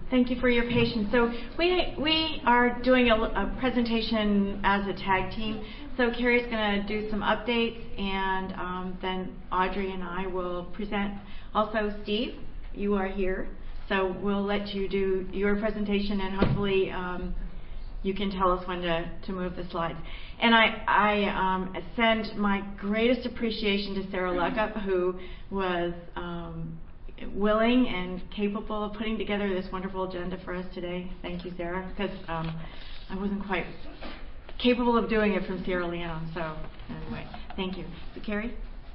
Thank you for your patience. So we are doing a presentation as a tag team. So Carrie's going to do some updates, and then Audrey and I will present. Also, Steve, you are here, so we'll let you do your presentation, and hopefully you can tell us when to move the slides. And I send my greatest appreciation to Sarah Leckup, who was willing and capable of putting together this wonderful agenda for us today. Thank you, Sarah, because I wasn't quite capable of doing it from Sierra Leone. So anyway, thank you. So Carrie?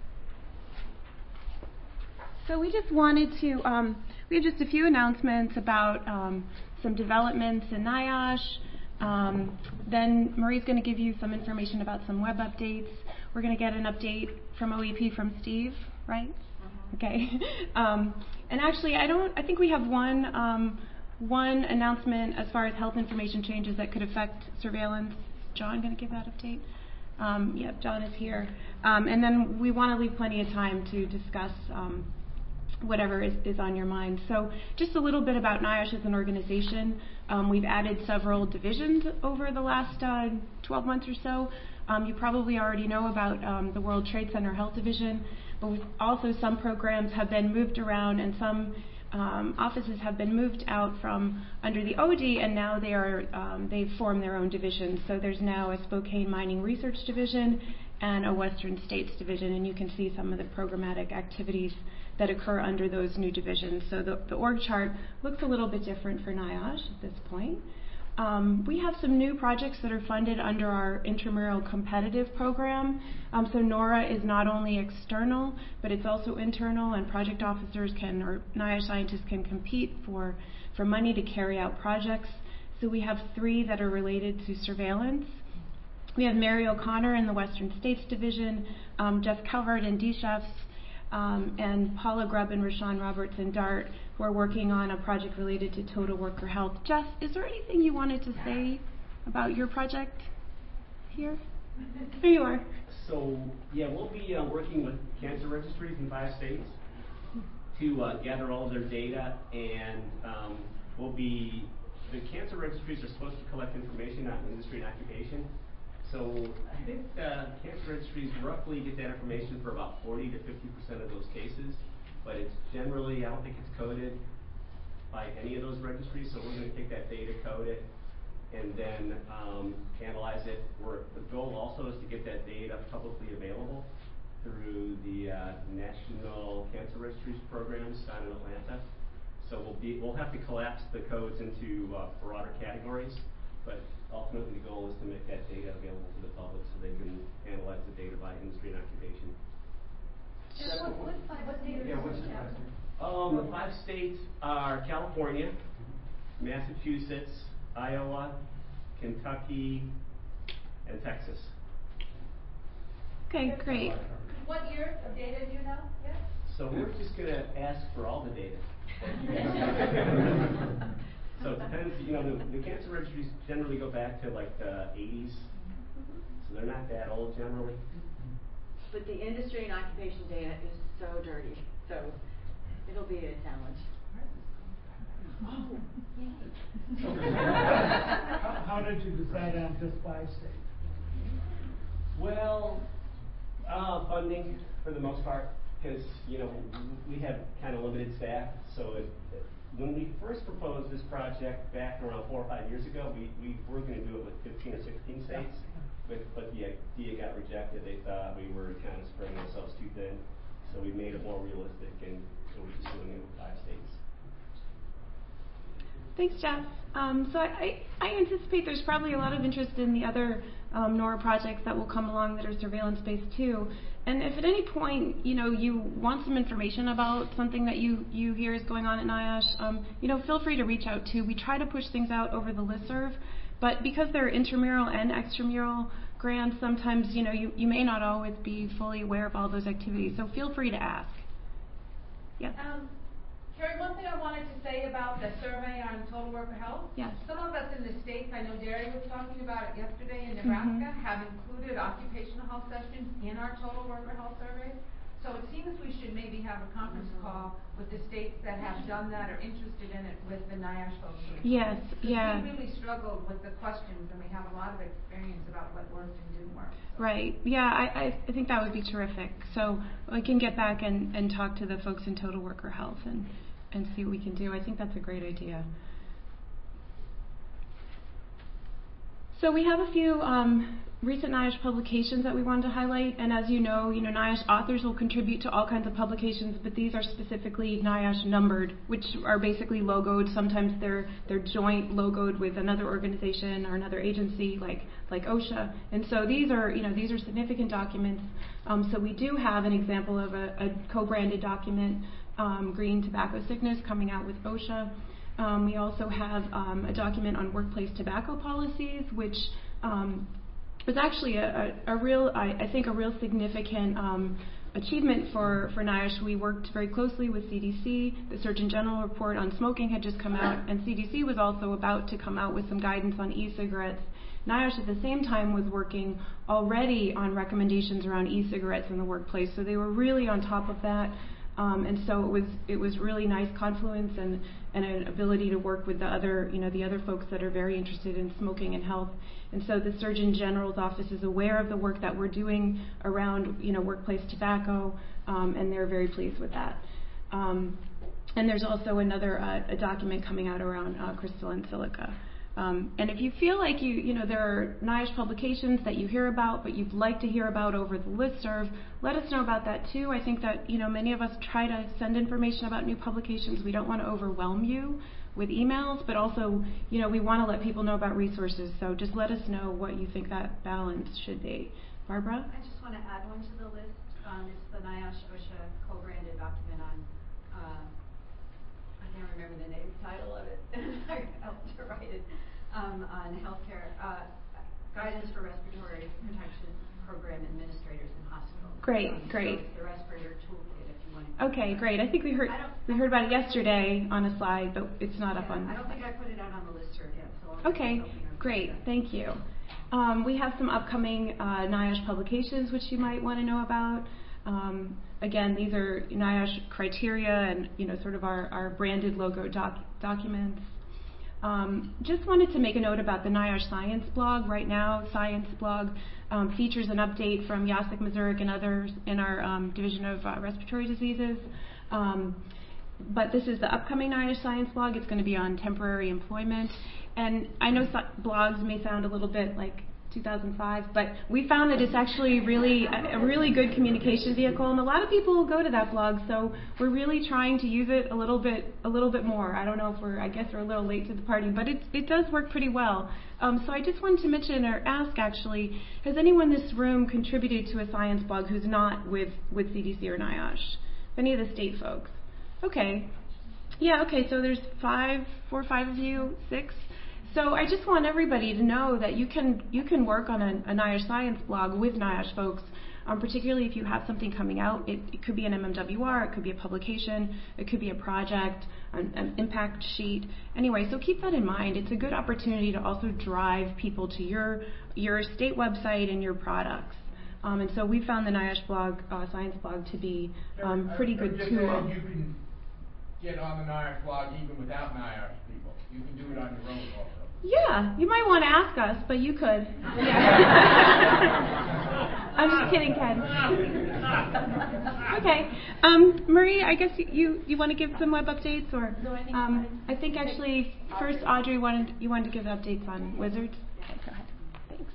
So we just wanted to, we have just a few announcements about some developments in NIOSH. Then Marie's going to give you some information about some web updates. We're going to get an update from OEP from Steve, right? Okay. And actually, I think we have one announcement as far as health information changes that could affect surveillance. John going to give that update? Yep, John is here. And then we want to leave plenty of time to discuss whatever is on your mind. So just a little bit about NIOSH as an organization. We've added several divisions over the last 12 months or so. You probably already know about the World Trade Center Health Division, but we've also some programs have been moved around, and some offices have been moved out from under the OD, and now they've formed their own divisions. So there's now a Spokane Mining Research Division and a Western States Division, and you can see some of the programmatic activities that occur under those new divisions. So the org chart looks a little bit different for NIOSH at this point. We have some new projects that are funded under our intramural competitive program. So NORA is not only external, but it's also internal, and project officers or NIOSH scientists can compete for money to carry out projects. So we have 3 that are related to surveillance. We have Mary O'Connor in the Western States Division, Jeff Calvert in DSHEFS, and Paula Grubb and Rashawn Roberts in DART, who are working on a project related to total worker health. Jeff, is there anything you wanted to say about your project here? Here you are. So, yeah, we'll be working with cancer registries in 5 states to gather all their data, and the cancer registries are supposed to collect information on industry and occupation. So I think cancer registries roughly get that information for about 40 to 50% of those cases, but it's generally, I don't think it's coded by any of those registries, so we're going to take that data, code it, and then analyze it. The goal also is to get that data publicly available through the National Cancer Registries programs down in Atlanta. So we'll have to collapse the codes into broader categories, but ultimately the goal is to make that data available to the public so they can analyze the data by industry and occupation. What data do you have? The 5 states are California, Massachusetts, Iowa, Kentucky, and Texas. Okay, great. What year of data do you know? Yeah. So we're just going to ask for all the data. So it depends, the cancer registries generally go back to like the 80s, so they're not that old generally. But the industry and occupation data is so dirty, so it'll be a challenge. Oh, yay. So how did you decide on just 5 states? Well, funding for the most part, because we have kind of limited staff. So when we first proposed this project back around 4 or 5 years ago, we were going to do it with 15 or 16 states, but the idea got rejected. They thought we were kind of spreading ourselves too thin, so we made it more realistic, and so we're just doing it with 5 states. Thanks, Jeff. So I anticipate there's probably a lot of interest in the other NORA projects that will come along that are surveillance-based too. And if at any point, you want some information about something that you hear is going on at NIOSH, feel free to reach out too. We try to push things out over the listserv, but because they're intramural and extramural grants, sometimes, you may not always be fully aware of all those activities. So feel free to ask. Yeah. Carrie, one thing I wanted to say about the survey on total worker health. Yes. Some of us in the States, I know Derry was talking about it yesterday in Nebraska, have included occupational health sessions in our total worker health surveys. So it seems we should maybe have a conference call with the states that have done that or interested in it with the NIOSH folks. Yes, yeah. We really struggled with the questions, and we have a lot of experience about what worked and didn't work. So. Right. Yeah, I think that would be terrific. So I can get back and talk to the folks in Total Worker Health and see what we can do. I think that's a great idea. So we have a few recent NIOSH publications that we wanted to highlight, and as you know, NIOSH authors will contribute to all kinds of publications, but these are specifically NIOSH numbered, which are basically logoed. Sometimes they're joint logoed with another organization or another agency, like OSHA, and so these are significant documents. So we do have an example of a co-branded document, Green Tobacco Sickness, coming out with OSHA. We also have a document on workplace tobacco policies, which was actually a real significant achievement for NIOSH. We worked very closely with CDC. The Surgeon General report on smoking had just come out, and CDC was also about to come out with some guidance on e-cigarettes. NIOSH at the same time was working already on recommendations around e-cigarettes in the workplace, so they were really on top of that. And so it was really nice confluence and an ability to work with the other folks that are very interested in smoking and health. And so the Surgeon General's office is aware of the work that we're doing around workplace tobacco, and they're very pleased with that. And there's also another a document coming out around crystalline silica. And if you feel like there are NIOSH publications that you hear about but you'd like to hear about over the listserv, let us know about that too. I think that many of us try to send information about new publications. We don't want to overwhelm you with emails, but also we want to let people know about resources. So just let us know what you think that balance should be. Barbara? I just want to add one to the list. It's the NIOSH OSHA co-branded document on I can't remember the title of it. I helped to write it on healthcare guidance for respiratory protection program administrators in hospitals. Great. So it's the respirator toolkit if you want to. Okay, great. I think we heard about it yesterday on a slide, but it's not up on. I don't think I put it out on the listserv yet. So okay, great. Thank you. We have some upcoming NIOSH publications which you might want to know about. Again, these are NIOSH criteria and sort of our branded logo documents. Just wanted to make a note about the NIOSH Science blog. Right now, Science blog features an update from Jacek Mazurek and others in our Division of Respiratory Diseases. But this is the upcoming NIOSH Science blog. It's going to be on temporary employment. And I know blogs may sound a little bit like 2005, but we found that it's actually really a really good communication vehicle, and a lot of people go to that blog, so we're really trying to use it a little bit more. I don't know if I guess we're a little late to the party, but it does work pretty well. So I just wanted to mention or ask actually, has anyone in this room contributed to a science blog who's not with CDC or NIOSH? Any of the state folks? Okay. Yeah, okay, so there's 4 or 5 of you, 6. So I just want everybody to know that you can work on a NIOSH Science blog with NIOSH folks, particularly if you have something coming out. It could be an MMWR, it could be a publication, it could be a project, an impact sheet. Anyway, so keep that in mind. It's a good opportunity to also drive people to your state website and your products. And so we found the NIOSH blog, Science blog, to be pretty good tool. You can get on the NIOSH blog even without NIOSH people. You can do it on your own also. Yeah, you might want to ask us, but you could. Yeah. I'm just kidding, Ken. Okay, Marie, I guess you want to give some web updates, or I think actually first Audrey you wanted to give updates on Wizards. Okay, go ahead. Thanks.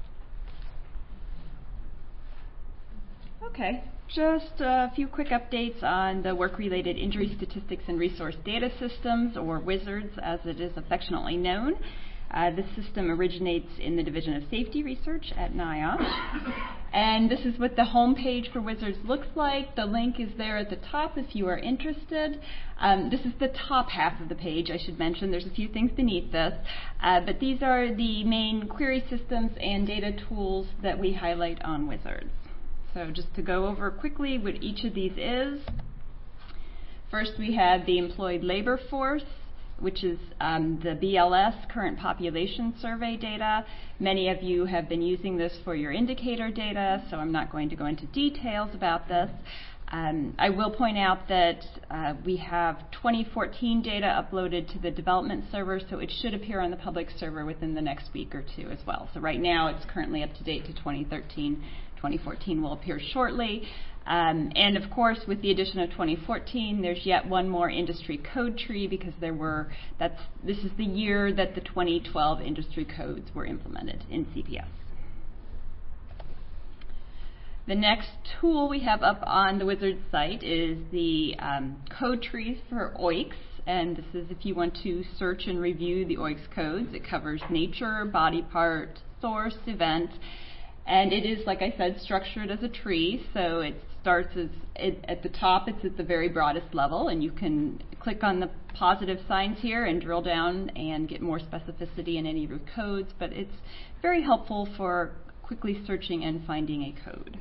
Okay, just a few quick updates on the Work-Related Injury Statistics and Resource Data Systems, or WIZARDS as it is affectionately known. This system originates in the Division of Safety Research at NIOSH. And this is what the home page for WIZARDS looks like. The link is there at the top if you are interested. This is the top half of the page, I should mention. There's a few things beneath this. But these are the main query systems and data tools that we highlight on WIZARDS. So just to go over quickly what each of these is. First we have the employed labor force, which is the BLS, Current Population Survey data. Many of you have been using this for your indicator data, so I'm not going to go into details about this. I will point out that we have 2014 data uploaded to the development server, so it should appear on the public server within the next week or two as well. So right now it's currently up to date to 2013. 2014 will appear shortly. And of course, with the addition of 2014, there's yet one more industry code tree because this is the year that the 2012 industry codes were implemented in CPS. The next tool we have up on the Wizards site is the code trees for OICs, and this is if you want to search and review the OICs codes. It covers nature, body part, source, event, and it is, like I said, structured as a tree, so it starts at the top, it's at the very broadest level, and you can click on the positive signs here and drill down and get more specificity in any of your codes, but it's very helpful for quickly searching and finding a code.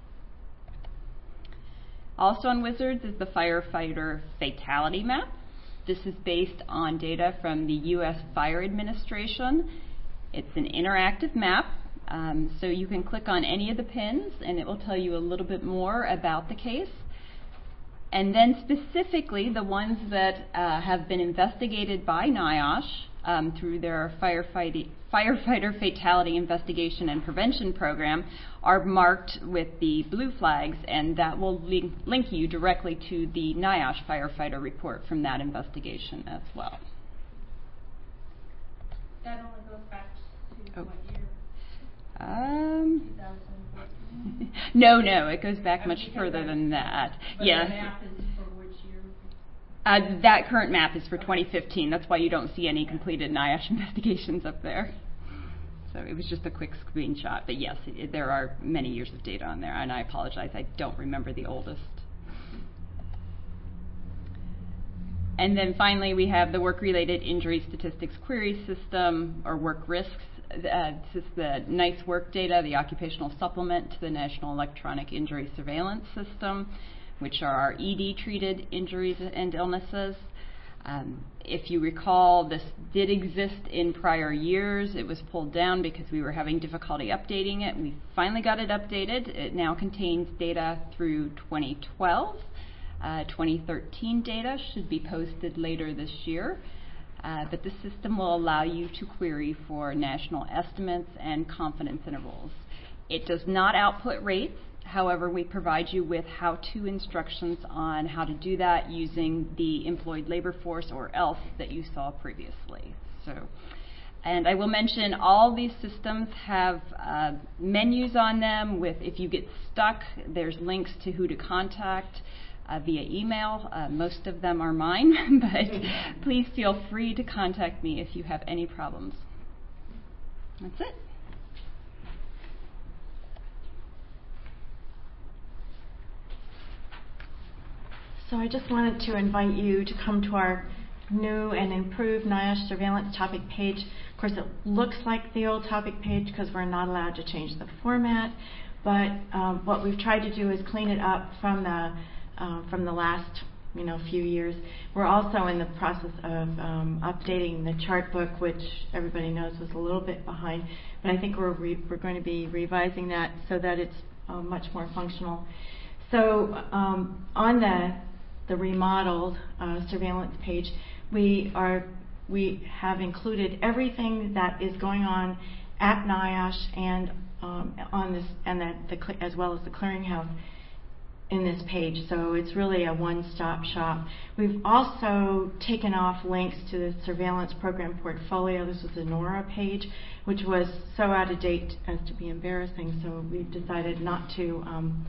Also on Wizards is the firefighter fatality map. This is based on data from the U.S. Fire Administration. It's an interactive map, so you can click on any of the pins and it will tell you a little bit more about the case. And then specifically the ones that have been investigated by NIOSH through their firefighter fatality investigation and prevention program are marked with the blue flags, and that will link you directly to the NIOSH firefighter report from that investigation as well. That only goes back to what year? 2014? No, it goes back much further than that. But Yes. the map is for which year? That current map is for 2015. That's why you don't see any completed NIOSH investigations up there. So it was just a quick screenshot. But yes, there are many years of data on there, and I apologize, I don't remember the oldest. And then finally, we have the Work-Related Injury Statistics Query System, or Work Risks. This is the NICE work data, the occupational supplement to the National Electronic Injury Surveillance System, which are our ED-treated injuries and illnesses. If you recall, this did exist in prior years. It was pulled down because we were having difficulty updating it. We finally got it updated. It now contains data through 2012. 2013 data should be posted later this year. But the system will allow you to query for national estimates and confidence intervals. It does not output rates. However, we provide you with how-to instructions on how to do that using the employed labor force, or ELF, that you saw previously. And I will mention all these systems have menus on them with, if you get stuck, there's links to who to contact via email. Most of them are mine, but please feel free to contact me if you have any problems. That's it. So I just wanted to invite you to come to our new and improved NIOSH surveillance topic page. Of course, it looks like the old topic page because we're not allowed to change the format, but what we've tried to do is clean it up from the last few years. We're also in the process of updating the chart book, which everybody knows was a little bit behind, but I think we're going to be revising that so that it's much more functional. So on the remodeled surveillance page, we have included everything that is going on at NIOSH and on this, and as well as the clearinghouse in this page. So it's really a one-stop shop. We've also taken off links to the surveillance program portfolio. This was the NORA page, which was so out of date as to be embarrassing. So we've decided not to.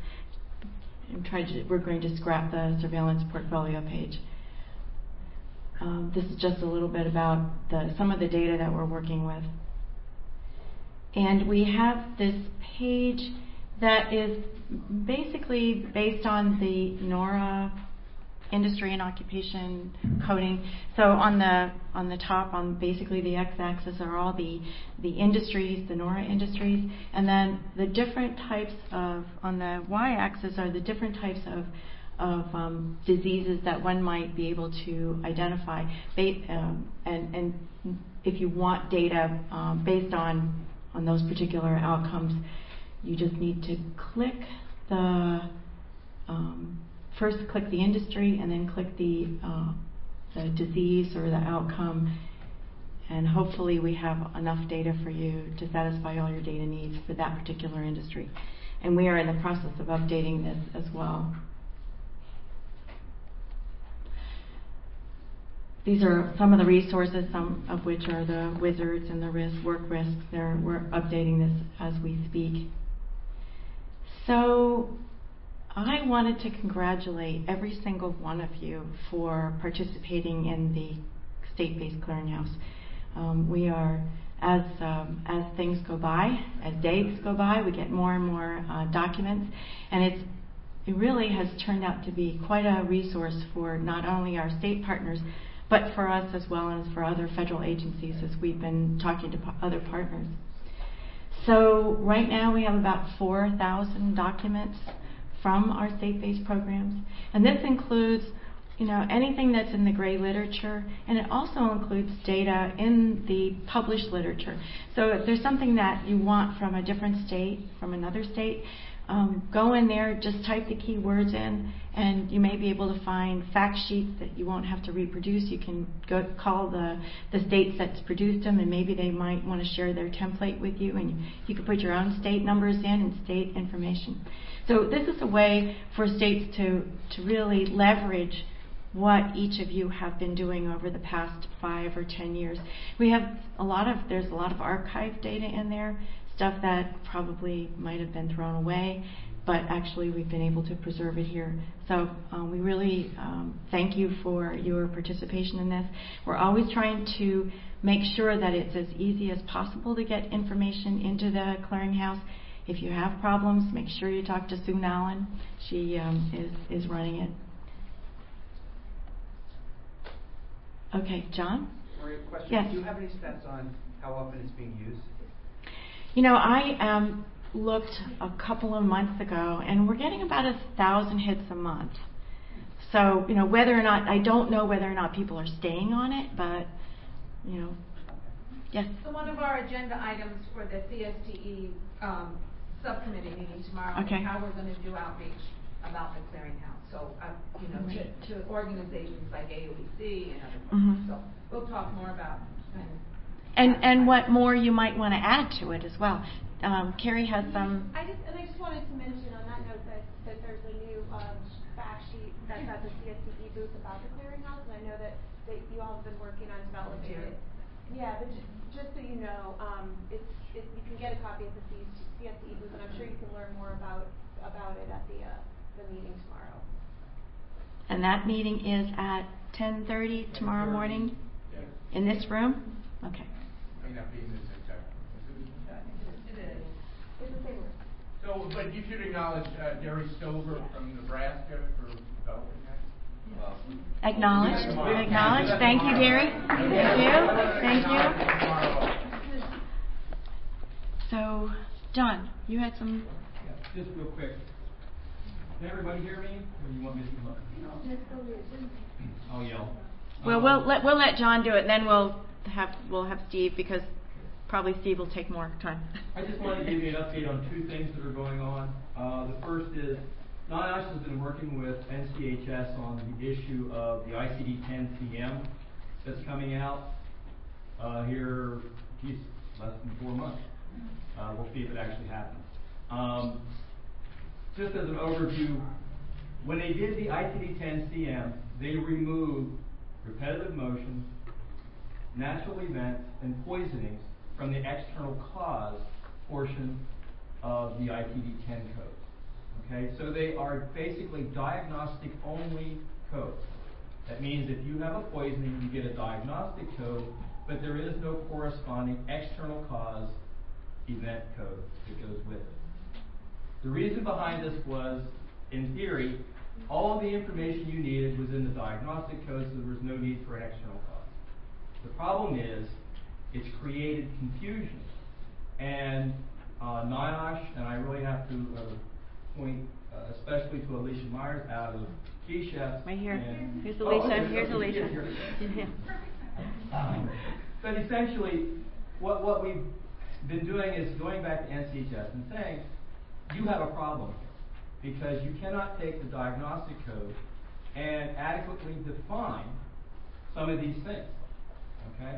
We're going to scrap the surveillance portfolio page. This is just a little bit about some of the data that we're working with. And we have this page that is basically based on the NORA industry and occupation coding. So on the top, on basically the x-axis, are all the industries, the NORA industries, and then the different types of, on the y-axis are the different types of diseases that one might be able to identify. And if you want data based on those particular outcomes, you just need to click the first click the industry and then click the disease or the outcome, and hopefully we have enough data for you to satisfy all your data needs for that particular industry. And we are in the process of updating this as well. These are some of the resources, some of which are the wizards and the work risks. We're updating this as we speak. So I wanted to congratulate every single one of you for participating in the state-based clearinghouse. We are, as things go by, as days go by, we get more and more documents, and it really has turned out to be quite a resource for not only our state partners, but for us as well as for other federal agencies as we've been talking to other partners. So right now we have about 4,000 documents from our state-based programs, and this includes anything that's in the gray literature, and it also includes data in the published literature. So if there's something that you want from a different state, from another state, go in there, just type the keywords in, and you may be able to find fact sheets that you won't have to reproduce. You can go call the states that's produced them, and maybe they might want to share their template with you, and you can put your own state numbers in and state information. So this is a way for states to really leverage what each of you have been doing over the past 5 or 10 years. There's a lot of archive data in there, stuff that probably might have been thrown away, but actually we've been able to preserve it here. So we really thank you for your participation in this. We're always trying to make sure that it's as easy as possible to get information into the clearinghouse. If you have problems, make sure you talk to Sue Nallen. She is running it. Okay, John? Maria, question. Yes. Do you have any stats on how often it's being used? I looked a couple of months ago, and we're getting about 1,000 hits a month. So, whether or not, I don't know whether or not people are staying on it, but, yes. So one of our agenda items for the CSTE subcommittee meeting tomorrow is how we're going to do outreach about the clearinghouse. So, to organizations like AOEC and other places. So we'll talk more about And what more you might want to add to it as well. Carrie has some. I just wanted to mention on that note that there's a new fact sheet that's at the CSTE booth about the clearinghouse, and I know that you all have been working on developing it. Yeah, but just so you know, you can get a copy at the CSTE booth, and I'm sure you can learn more about it at the meeting tomorrow. And that meeting is at 10:30 tomorrow morning in this room? Okay. May not be in this exact. It is. It's the same room. So, but you should acknowledge Gary Stover from Nebraska for developing that. Acknowledged. Acknowledged. Thank you, Gary. Thank you. So, John, you had some. Yeah, just real quick. Can everybody hear me, or do you want me to come up? I'll yell. Well, we'll let John do it, and then we'll have Steve, because probably Steve will take more time. I just wanted to give you an update on 2 things that are going on. The first is NIOSH has been working with NCHS on the issue of the ICD-10-CM that's coming out here, less than 4 months. We'll see if it actually happens. Just as an overview, when they did the ICD-10-CM, they removed repetitive motion, natural events, and poisonings from the external cause portion of the ICD-10 codes. Okay, so they are basically diagnostic-only codes. That means if you have a poisoning, you get a diagnostic code, but there is no corresponding external cause event code that goes with it. The reason behind this was, in theory, all of the information you needed was in the diagnostic code, so there was no need for an external cause. The problem is, it's created confusion. And NIOSH, and I really have to point especially to Alicia Myers out of GSHES. Right here. Here's Alicia. Here's Alicia. But essentially, what we've been doing is going back to NCHS and saying, you have a problem here. because you cannot take the diagnostic code and adequately define some of these things, okay?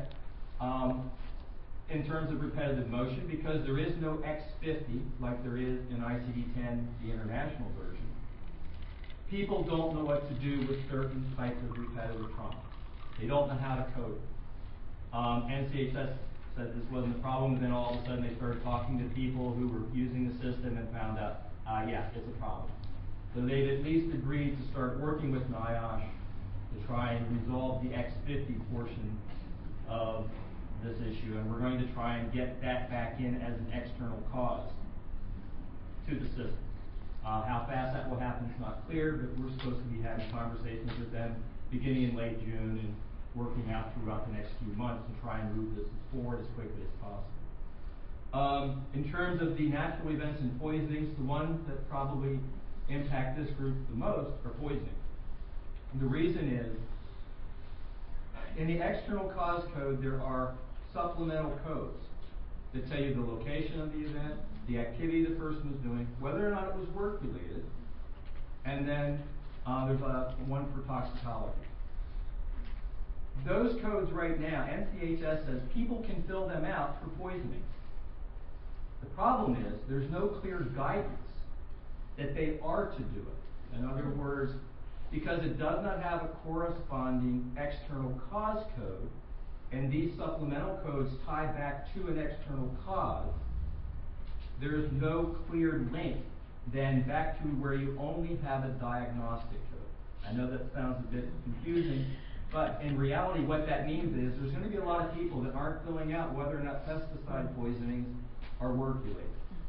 In terms of repetitive motion, because there is no X50 like there is in ICD-10, the international version. People don't know what to do with certain types of repetitive trauma. They don't know how to code it. NCHS said this wasn't a problem, and then all of a sudden they started talking to people who were using the system and found out, yeah, it's a problem. So they've at least agreed to start working with NIOSH to try and resolve the X50 portion of this issue, and we're going to try and get that back in as an external cause to the system. How fast that will happen is not clear, but we're supposed to be having conversations with them beginning in late June and working out throughout the next few months to try and move this forward as quickly as possible. In terms of the natural events and poisonings, the ones that probably impact this group the most are poisoning. And the reason is, in the external cause code, there are supplemental codes that tell you the location of the event, the activity the person was doing, whether or not it was work-related, and then there's one for toxicology. Those codes right now, NCHS says people can fill them out for poisoning. The problem is there's no clear guidance that they are to do it. In other words, because it does not have a corresponding external cause code, and these supplemental codes tie back to an external cause, there is no clear link then back to where you only have a diagnostic code. I know that sounds a bit confusing, but in reality what that means is there's going to be a lot of people that aren't filling out whether or not pesticide poisonings are work-related.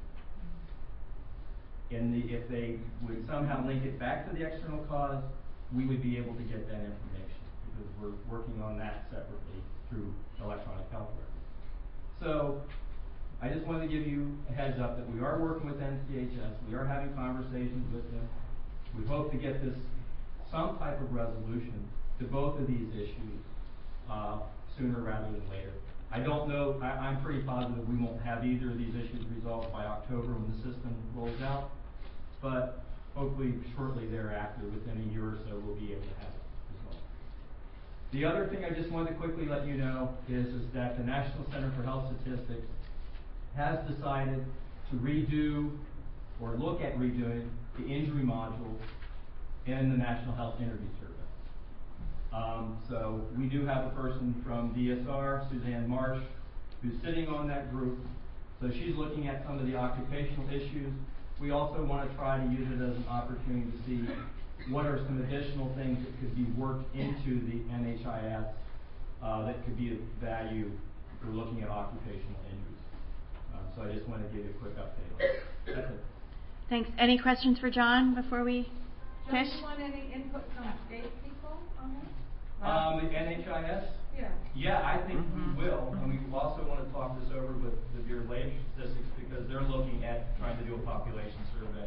If they would somehow link it back to the external cause, we would be able to get that information, because we're working on that separately through electronic health records. So I just wanted to give you a heads up that we are working with NCHS. We are having conversations with them. We hope to get this some type of resolution to both of these issues sooner rather than later. I don't know, I'm pretty positive we won't have either of these issues resolved by October when the system rolls out, but hopefully shortly thereafter, within a year or so, we'll be able to have it resolved. The other thing I just wanted to quickly let you know is that the National Center for Health Statistics has decided to redo or look at redoing the injury module in the National Health Interview Survey. So we do have a person from DSR, Suzanne Marsh, who's sitting on that group. So she's looking at some of the occupational issues. We also want to try to use it as an opportunity to see what are some additional things that could be worked into the NHIS that could be of value for looking at occupational injuries. So I just want to give you a quick update on that. That's it. Thanks. Any questions for John before we finish? Do you want any input from state people on this? The NHIS? Yeah. Yeah, I think we will. And we also want to talk this over with the Bureau of Labor Statistics, because they're looking at trying to do a population survey.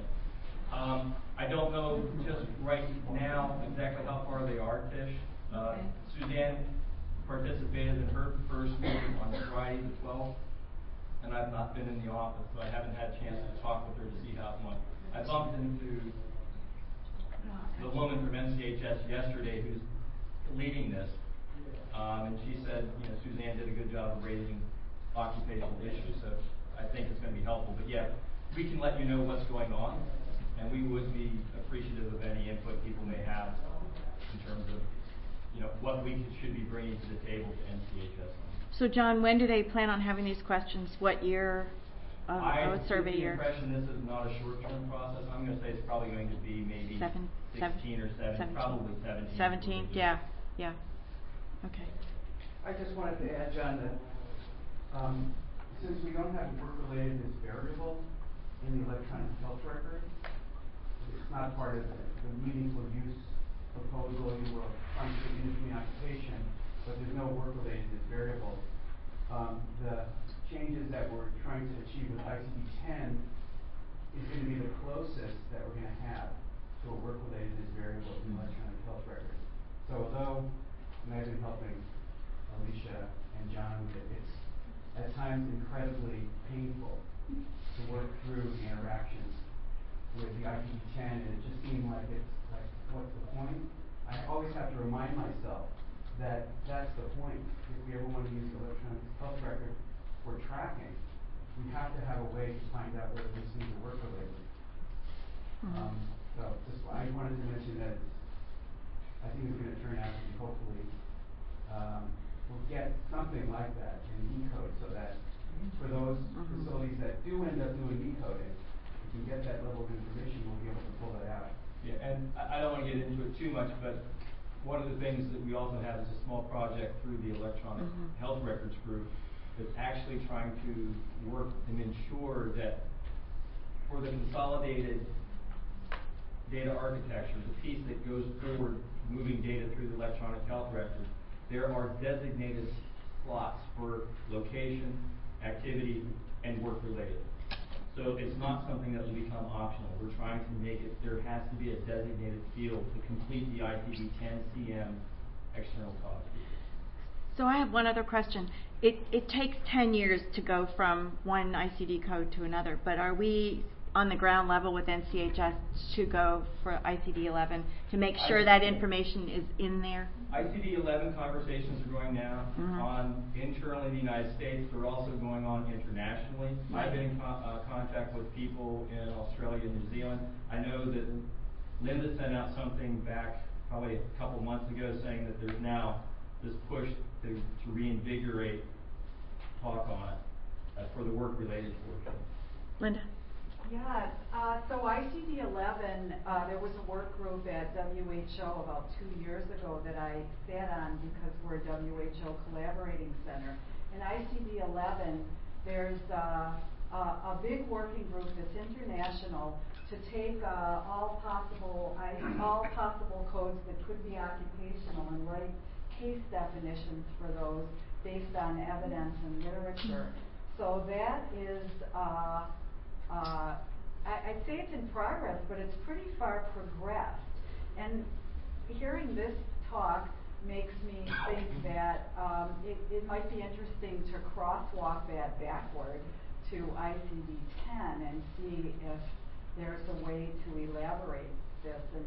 I don't know just right now exactly how far they are, Tish. Okay. Suzanne participated in her first meeting on Friday the 12th, and I've not been in the office, so I haven't had a chance to talk with her to see how it went. I bumped into the woman from NCHS yesterday who's leading this, and she said, Suzanne did a good job of raising occupational issues, so I think it's going to be helpful. But yeah, we can let you know what's going on, and we would be appreciative of any input people may have in terms of what we should be bringing to the table to NCHS. So John, when do they plan on having these questions? What year? Survey year? I get the impression this is not a short-term process. I'm going to say it's probably going to be maybe 16 or 17, probably 17. 17, yeah. Okay. I just wanted to add, John, that since we don't have work-related as variable in the electronic health record, it's not part of the meaningful use proposal. You will find the industry occupation, but there's no work-related as variable. The changes that we're trying to achieve with ICD-10 is going to be the closest that we're going to have to a work-related as variable in electronic health record. So although I've been helping Alicia and John with it, it's at times incredibly painful to work through the interactions with the ICD-10, and it just seemed like it's like, what's the point? I always have to remind myself that that's the point. If we ever want to use the electronic health record for tracking, we have to have a way to find out whether these things are work-related. So just I wanted to mention that I think it's going to turn out to be hopefully we'll get something like that in E-code, so that for those facilities that do end up doing E-coding, if we get that level of information, we'll be able to pull that out. Yeah, and I don't want to get into it too much, but one of the things that we also have is a small project through the Electronic Health Records Group that's actually trying to work and ensure that for the consolidated data architecture, the piece that goes forward moving data through the electronic health record, there are designated slots for location, activity, and work-related. So it's not something that will become optional. We're trying to make it, there has to be a designated field to complete the ICD-10-CM external cause. So I have one other question. It takes 10 years to go from one ICD code to another, but are we on the ground level with NCHS to go for ICD-11 to make sure that information is in there? ICD-11 conversations are going now on internally in the United States. They're also going on internationally. I've been in contact with people in Australia and New Zealand. I know that Linda sent out something back probably a couple months ago saying that there's now this push to reinvigorate talk on it for the work-related portion. Linda? Yes, so ICD-11, there was a work group at WHO about 2 years ago that I sat on because we're a WHO collaborating center. In ICD-11, there's a big working group that's international to take all possible codes that could be occupational and write case definitions for those based on evidence and literature. So that is I'd say it's in progress, but it's pretty far progressed. And hearing this talk makes me think that it might be interesting to crosswalk that backward to ICD-10 and see if there's a way to elaborate this in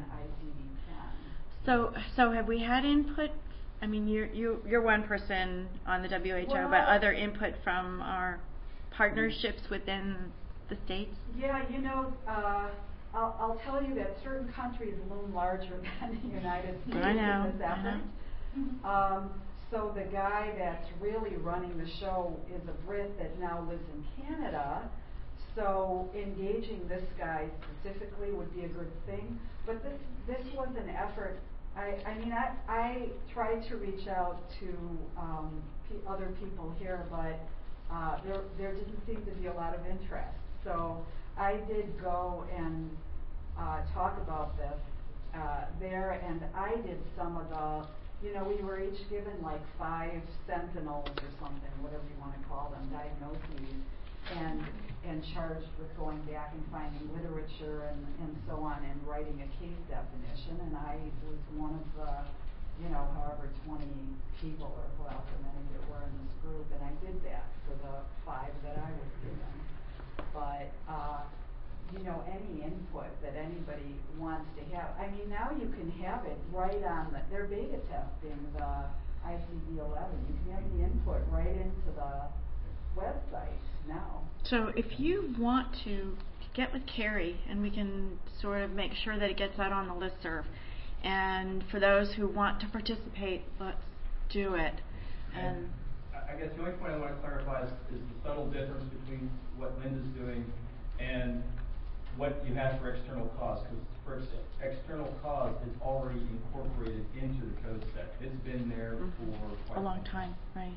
ICD-10. So have we had input? I mean, you're one person on the WHO, but other input from our partnerships within the states? Yeah, you know, I'll tell you that certain countries loom larger than the United States in this effort. So the guy that's really running the show is a Brit that now lives in Canada. So engaging this guy specifically would be a good thing. But this was an effort. I mean, I tried to reach out to other people here, but there didn't seem to be a lot of interest. So I did go and talk about this there, and I did some of the, you know, we were each given like 5 sentinels or something, whatever you want to call them, diagnoses, and charged with going back and finding literature and so on and writing a case definition. And I was one of the, you know, however 20 people or however many there were in this group, and I did that for the 5 that I was given. But, you know, any input that anybody wants to have, I mean, now you can have it right on they're beta testing the ICD-11. You can have the input right into the website now. So if you want to get with Carrie, and we can sort of make sure that it gets out on the listserv, and for those who want to participate, let's do it. And I guess the only point I want to clarify is the subtle difference between what Linda's doing and what you have for external cause, because for external cause is already incorporated into the code set. It's been there for quite a long time, right.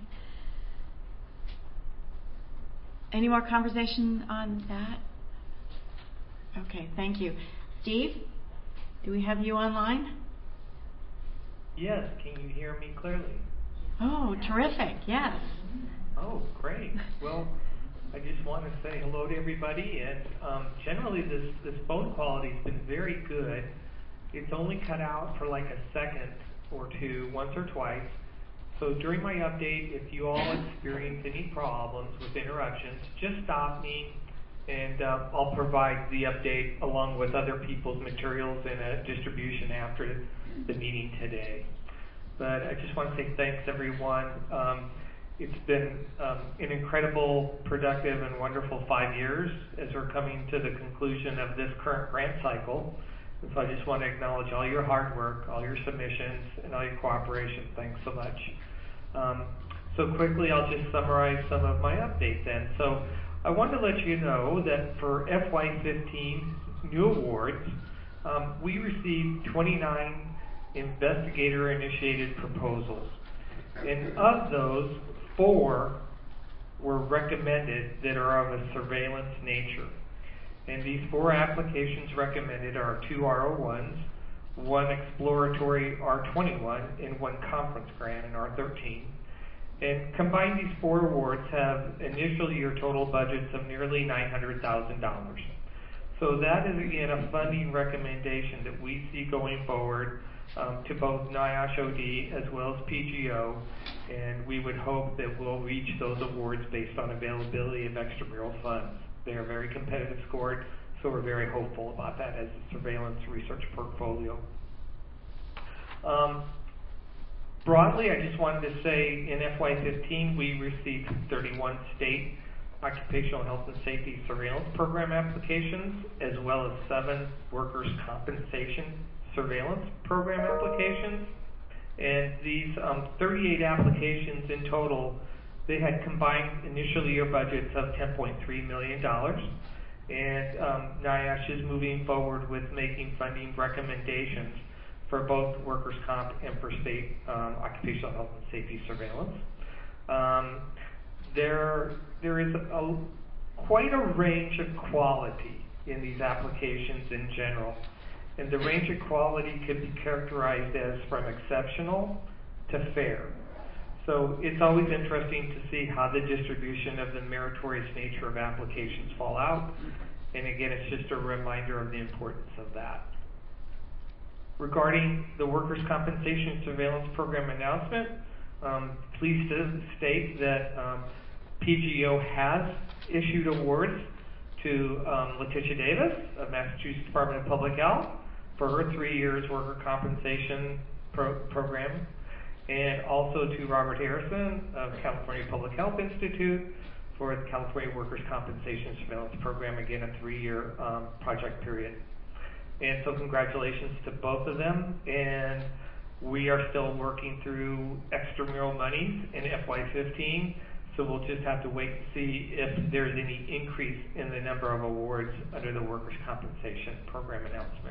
Any more conversation on that? Okay, thank you. Steve, do we have you online? Yes, can you hear me clearly? Oh, terrific, yes. Oh, great. Well, I just want to say hello to everybody, and generally this phone quality has been very good. It's only cut out for like a second or two, once or twice. So during my update, if you all experience any problems with interruptions, just stop me and I'll provide the update along with other people's materials in a distribution after the meeting today. But I just want to say thanks, everyone. It's been an incredible, productive, and wonderful 5 years as we're coming to the conclusion of this current grant cycle. And so I just want to acknowledge all your hard work, all your submissions, and all your cooperation. Thanks so much. So quickly, I'll just summarize some of my updates then. So I want to let you know that for FY15 new awards, we received 29 investigator-initiated proposals. And of those, 4 were recommended that are of a surveillance nature. And these 4 applications recommended are 2 R01s, 1 exploratory R21, and 1 conference grant in R13. And combined, these 4 awards have initial year total budgets of nearly $900,000. So that is, again, a funding recommendation that we see going forward to both NIOSH OD as well as PGO, and we would hope that we'll reach those awards based on availability of extramural funds. They are very competitive scored, so we're very hopeful about that as a surveillance research portfolio. Broadly, I just wanted to say in FY15 we received 31 state occupational health and safety surveillance program applications, as well as 7 workers' compensation surveillance program applications. And these 38 applications in total, they had combined initial year budgets of $10.3 million. And NIOSH is moving forward with making funding recommendations for both workers' comp and for state occupational health and safety surveillance. There is quite a range of quality in these applications in general. And the range of quality could be characterized as from exceptional to fair. So it's always interesting to see how the distribution of the meritorious nature of applications fall out. And again, it's just a reminder of the importance of that. Regarding the workers' compensation surveillance program announcement, pleased to state that PGO has issued awards to Letitia Davis of Massachusetts Department of Public Health for her 3 years worker compensation program, and also to Robert Harrison of California Public Health Institute for the California Workers' Compensation Surveillance Program, again a 3-year project period. And so congratulations to both of them, and we are still working through extramural monies in FY15, so we'll just have to wait and see if there's any increase in the number of awards under the Workers' Compensation Program announcement.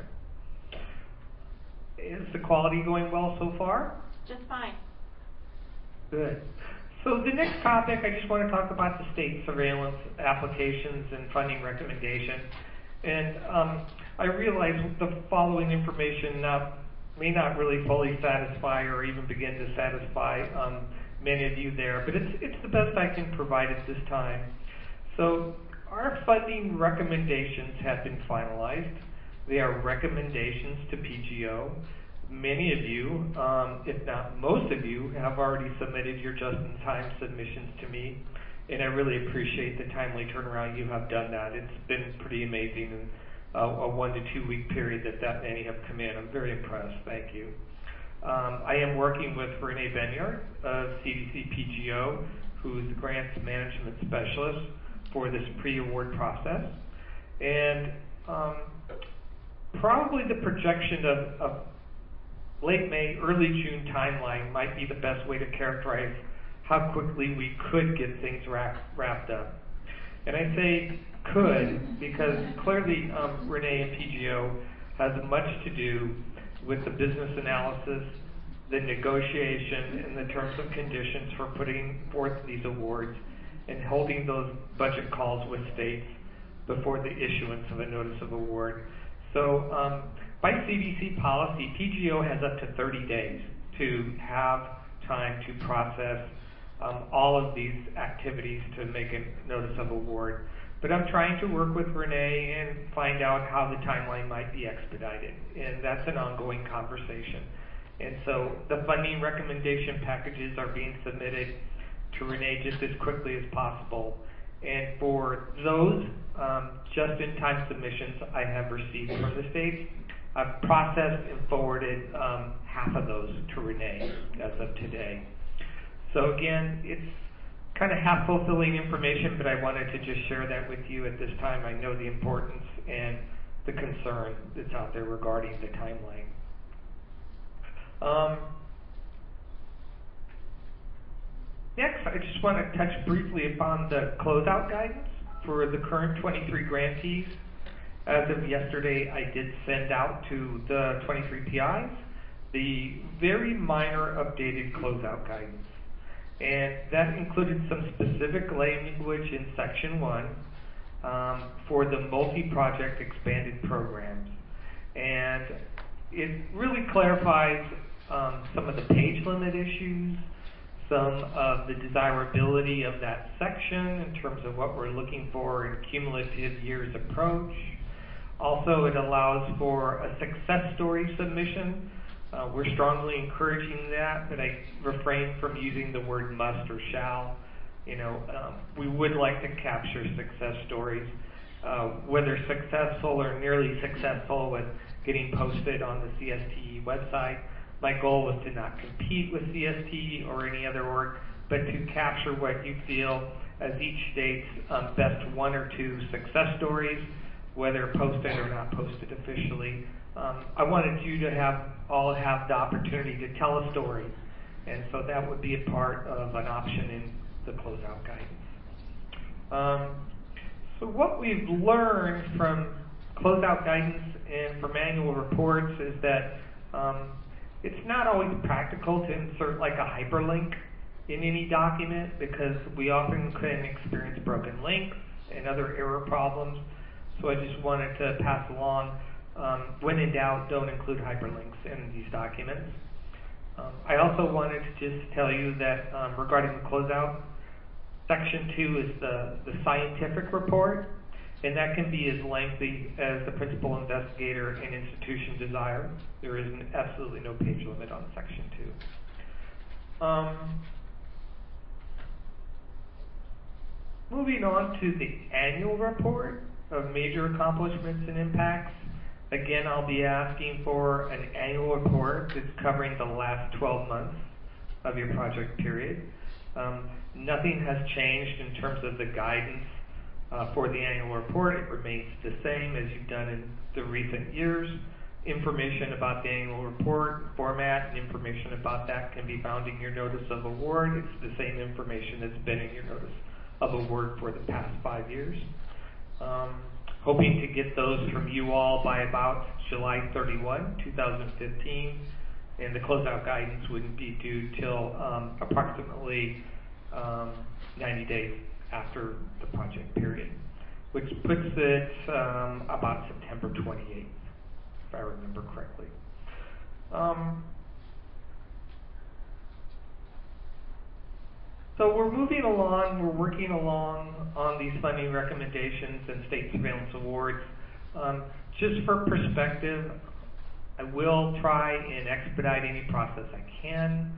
Is the quality going well so far? Just fine. Good. So the next topic, I just want to talk about the state surveillance applications and funding recommendation. And I realize the following information may not really fully satisfy or even begin to satisfy many of you there, but it's the best I can provide at this time. So our funding recommendations have been finalized. They are recommendations to PGO. Many of you, if not most of you, have already submitted your just-in-time submissions to me, and I really appreciate the timely turnaround you have done that. It's been pretty amazing in a 1 to 2 week period that many have come in. I'm very impressed. Thank you. I am working with Renee Benyard of CDC PGO, who is the grants management specialist for this pre-award process. And probably the projection of late May, early June timeline might be the best way to characterize how quickly we could get things wrapped up. And I say could because clearly Renee and PGO has much to do with the business analysis, the negotiation, and the terms and conditions for putting forth these awards and holding those budget calls with states before the issuance of a notice of award. So by CDC policy, PGO has up to 30 days to have time to process all of these activities to make a notice of award. But I'm trying to work with Renee and find out how the timeline might be expedited, and that's an ongoing conversation. And so the funding recommendation packages are being submitted to Renee just as quickly as possible, And for those just-in-time submissions I have received from the state, I've processed and forwarded half of those to Renee as of today. So again, it's kind of half fulfilling information, but I wanted to just share that with you at this time. I know the importance and the concern that's out there regarding the timeline. Next, I just want to touch briefly upon the closeout guidance for the current 23 grantees. As of yesterday, I did send out to the 23 PIs the very minor updated closeout guidance. And that included some specific language in Section 1 for the multi-project expanded programs. And it really clarifies some of the page limit issues, some of the desirability of that section in terms of what we're looking for in cumulative years approach. Also, it allows for a success story submission. We're strongly encouraging that, but I refrain from using the word must or shall. We would like to capture success stories, whether successful or nearly successful with getting posted on the CSTE website. My goal was to not compete with CSTE or any other org, but to capture what you feel as each state's best one or two success stories, whether posted or not posted officially. I wanted you to all have the opportunity to tell a story, and so that would be a part of an option in the closeout guidance. So what we've learned from closeout guidance and from annual reports is that it's not always practical to insert like a hyperlink in any document because we often can experience broken links and other error problems. So I just wanted to pass along, when in doubt, don't include hyperlinks in these documents. I also wanted to just tell you that regarding the closeout, Section 2 is the scientific report, and that can be as lengthy as the principal investigator and institution desire. There is absolutely no page limit on Section 2. Moving on to the annual report of major accomplishments and impacts. Again, I'll be asking for an annual report that's covering the last 12 months of your project period. Nothing has changed in terms of the guidance for the annual report. It remains the same as you've done in the recent years. Information about the annual report, format, and information about that can be found in your notice of award. It's the same information that's been in your notice of award for the past 5 years. Hoping to get those from you all by about July 31, 2015, and the closeout guidance wouldn't be due till approximately 90 days after the project period, which puts it about September 28th, if I remember correctly. So we're moving along, we're working along on these funding recommendations and state surveillance awards. Just for perspective, I will try and expedite any process I can.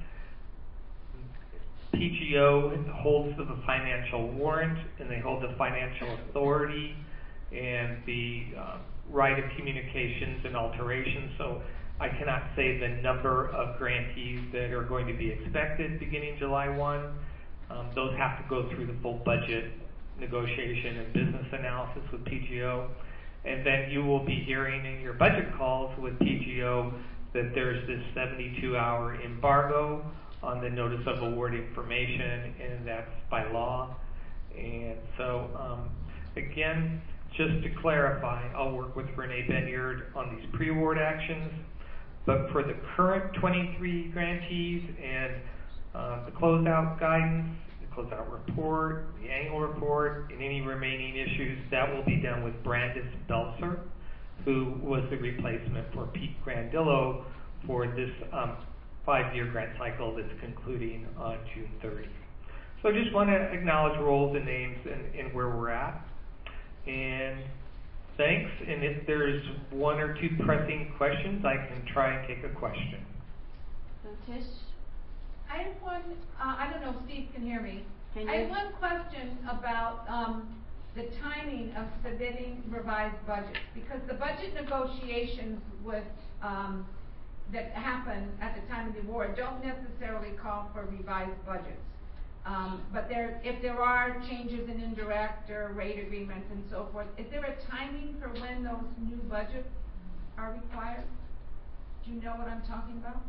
PGO holds the financial warrant, and they hold the financial authority and the right of communications and alterations. So I cannot say the number of grantees that are going to be expected beginning July 1. Those have to go through the full budget negotiation and business analysis with PGO. And then you will be hearing in your budget calls with PGO that there's this 72-hour embargo on the notice of award information, and that's by law. And so, again, just to clarify, I'll work with Renee Benyard on these pre-award actions. But for the current 23 grantees and the closeout guidance, the closeout report, the annual report, and any remaining issues, that will be done with Brandis Belser, who was the replacement for Pete Grandillo for this 5-year grant cycle that's concluding on June 30. So I just want to acknowledge roles and names and where we're at. And thanks. And if there's one or two pressing questions, I can try and take a question. So Tish, I have one, I don't know if Steve can hear me. Can I you? have one question about the timing of submitting revised budgets, because the budget negotiations with, that happen at the time of the award don't necessarily call for revised budgets. But if there are changes in indirect or rate agreements and so forth, is there a timing for when those new budgets are required? Do you know what I'm talking about?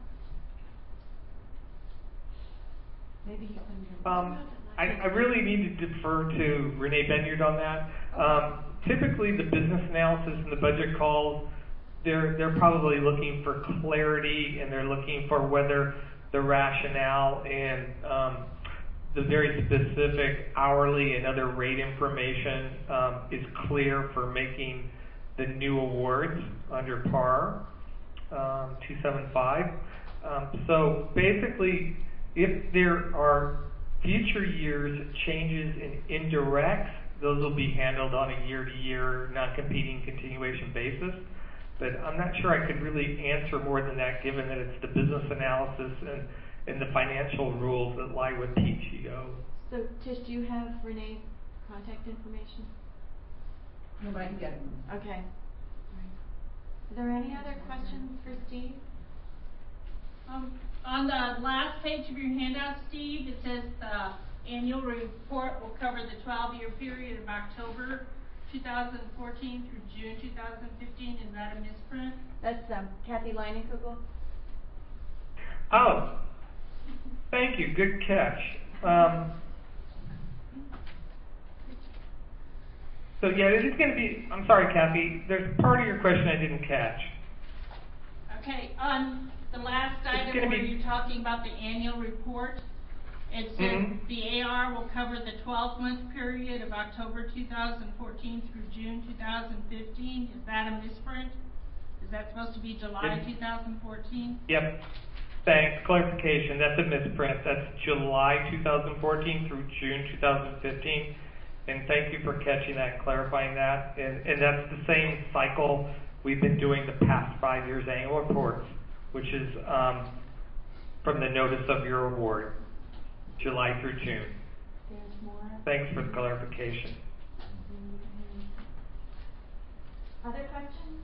Maybe you can. I really need to defer to Renee Benyard on that. Typically, the business analysis and the budget calls, they're probably looking for clarity, and they're looking for whether the rationale and the very specific hourly and other rate information is clear for making the new awards under PAR 275. So basically, if there are future years changes in indirects, those will be handled on a year-to-year, non-competing continuation basis. But I'm not sure I could really answer more than that, given that it's the business analysis and the financial rules that lie with PTO. So, Tish, do you have Renee's contact information? No, but I can get it. Okay. Are there any other questions for Steve? On the last page of your handout, Steve, it says the annual report will cover the 12-year period of October 2014 through June 2015. Is that a misprint? That's Kathy Leinenkugel. Oh, thank you. Good catch. So yeah, it is going to be. I'm sorry, Kathy. There's part of your question I didn't catch. Okay, on the last item where you're talking about the annual report, it says the AR will cover the 12-month period of October 2014 through June 2015. Is that a misprint? Is that supposed to be July 2014? Yep. Thanks. Clarification. That's a misprint. That's July 2014 through June 2015. And thank you for catching that and clarifying that. And that's the same cycle we've been doing the past 5 years' annual reports, which is from the notice of your award, July through June. There's more. Thanks for the clarification. Other questions?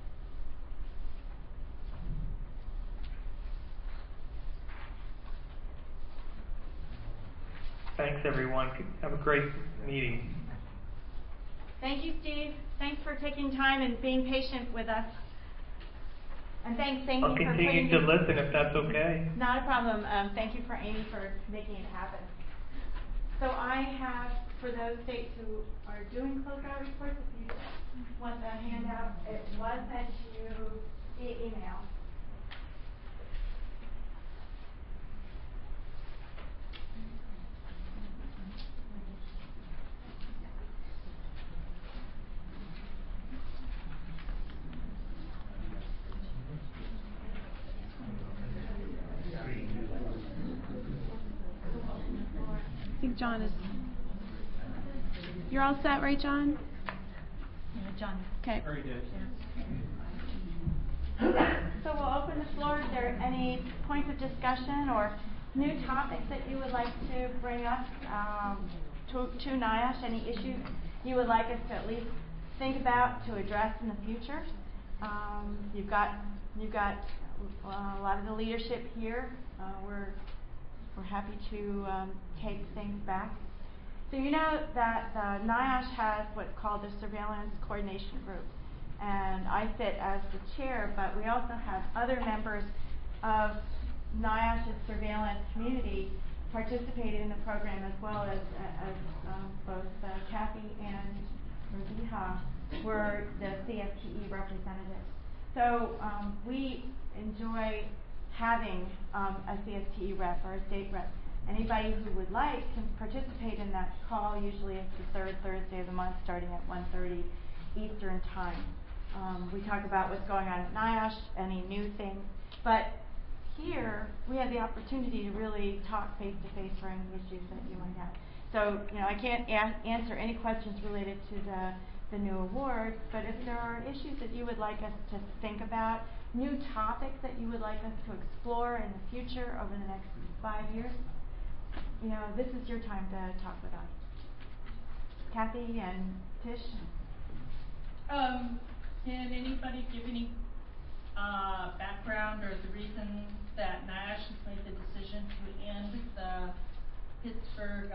Thanks, everyone. Have a great meeting. Thank you, Steve. Thanks for taking time and being patient with us. And thanks, Amy, I'll continue to listen if that's okay. Not a problem. Thank you for Amy for making it happen. So I have, for those states who are doing closeout reports, if you want the handout, it was sent to you via email. I think John is. You're all set, right, John? Yeah, John. Okay. Very good. So we'll open the floor. Is there any points of discussion or new topics that you would like to bring up to NIOSH? Any issues you would like us to at least think about to address in the future? You've got a lot of the leadership here. We're happy to take things back. So you know that NIOSH has what's called the Surveillance Coordination Group, and I sit as the chair, but we also have other members of NIOSH's surveillance community participating in the program, as well as both Kathy and Raziha were the CFTE representatives. So we enjoy having a CFTE rep or a state rep. Anybody who would like can participate in that call. Usually it's the third Thursday of the month, starting at 1:30 Eastern Time. We talk about what's going on at NIOSH, any new things, but here we have the opportunity to really talk face-to-face for any issues that you might have. So, I can't answer any questions related to the new awards, but if there are issues that you would like us to think about new topics that you would like us to explore in the future over the next 5 years, this is your time to talk with us. Kathy and Tish? Can anybody give any background or the reason that NIOSH has made the decision to end the Pittsburgh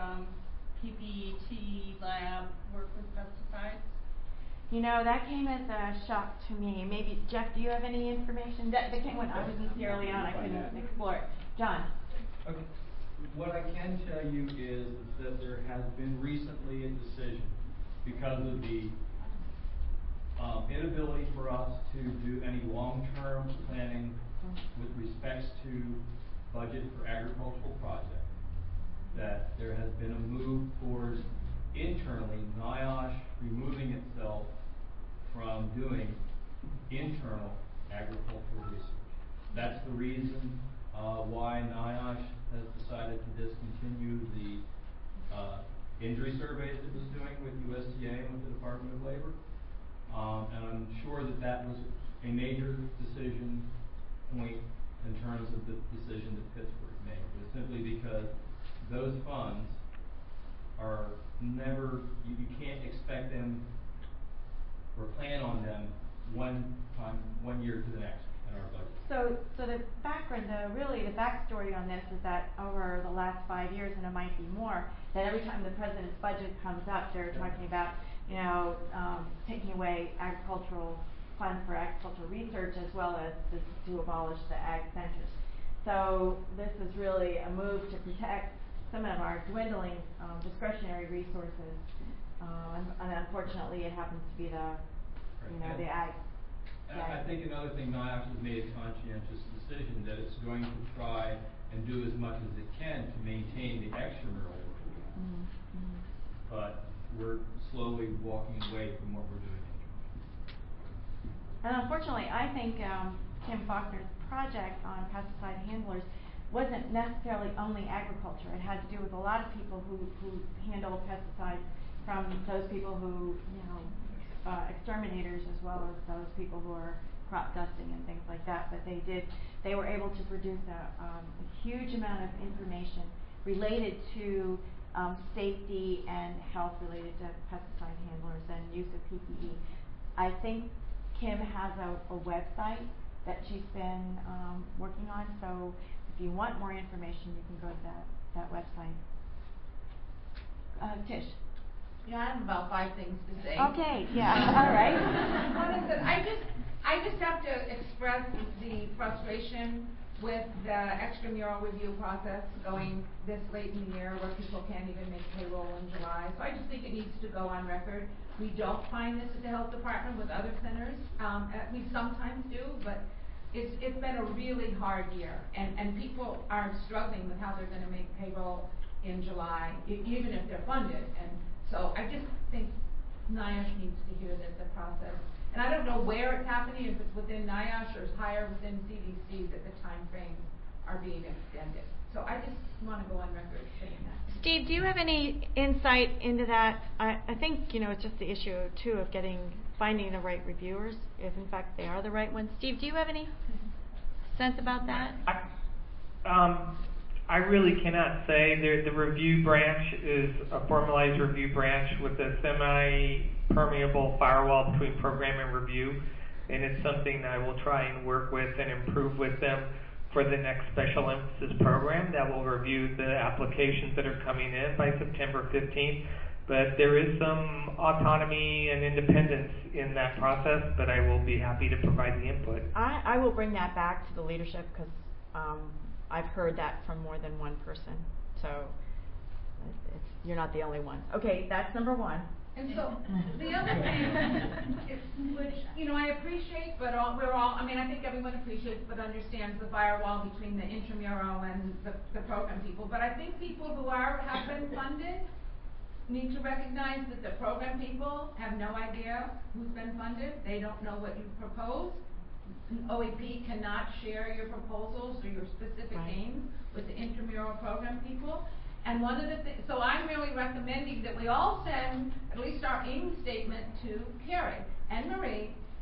PPT lab work with pesticides? That came as a shock to me. Maybe, Jeff, do you have any information? That came when I was in Sierra Leone. I couldn't explore it. John? Okay. What I can tell you is that there has been recently a decision because of the inability for us to do any long-term planning with respects to budget for agricultural projects, that there has been a move towards internally NIOSH removing itself from doing internal agricultural research. That's the reason why NIOSH has decided to discontinue the injury surveys it was doing with USDA and with the Department of Labor. And I'm sure that was a major decision point in terms of the decision that Pittsburgh made. It was simply because those funds are never, you can't expect them or plan on them one year to the next in our budget. So the background, the backstory on this is that over the last 5 years, and it might be more, that every time the president's budget comes up, they're talking about, taking away agricultural funds for agricultural research, as well as this to abolish the ag centers. So this is really a move to protect some of our dwindling discretionary resources, and unfortunately, it happens to be the ag. I think another thing, NIOSH has made a conscientious decision that it's going to try and do as much as it can to maintain the extramural work. But we're slowly walking away from what we're doing. And unfortunately, I think Kim Faulkner's project on pesticide handlers wasn't necessarily only agriculture. It had to do with a lot of people who handle pesticides, from those people who, exterminators, as well as those people who are crop dusting and things like that. But they were able to produce a huge amount of information related to safety and health related to pesticide handlers and use of PPE. I think Kim has a website that she's been working on, so if you want more information, you can go to that website. Tish? I have about 5 things to say. Okay, yeah, all right. One is that I just have to express the frustration with the extramural review process going this late in the year, where people can't even make payroll in July. So I just think it needs to go on record. We don't find this at the health department with other centers. We sometimes do, but it's been a really hard year, and people are struggling with how they're going to make payroll in July, even if they're funded. And so I just think NIOSH needs to hear that the process, and I don't know where it's happening, if it's within NIOSH or it's higher within CDC, that the time frames are being extended. So I just want to go on record saying that. Steve, do you have any insight into that? I think, it's just the issue, too, of finding the right reviewers, if in fact they are the right ones. Steve, do you have any sense about that? I really cannot say. The review branch is a formalized review branch with a semi-permeable firewall between program and review, and it's something I will try and work with and improve with them for the next special emphasis program that will review the applications that are coming in by September 15th. But there is some autonomy and independence in that process, but I will be happy to provide the input. I will bring that back to the leadership, because I've heard that from more than one person. So you're not the only one. Okay, that's number one. And so the other thing, which I appreciate, but I think everyone appreciates but understands the firewall between the intramural and the program people. But I think people who have been funded need to recognize that the program people have no idea who's been funded. They don't know what you propose. OEP cannot share your proposals or your specific aims with the intramural program people. And one of the things, so I'm really recommending that we all send at least our aim statement to Carrie and Marie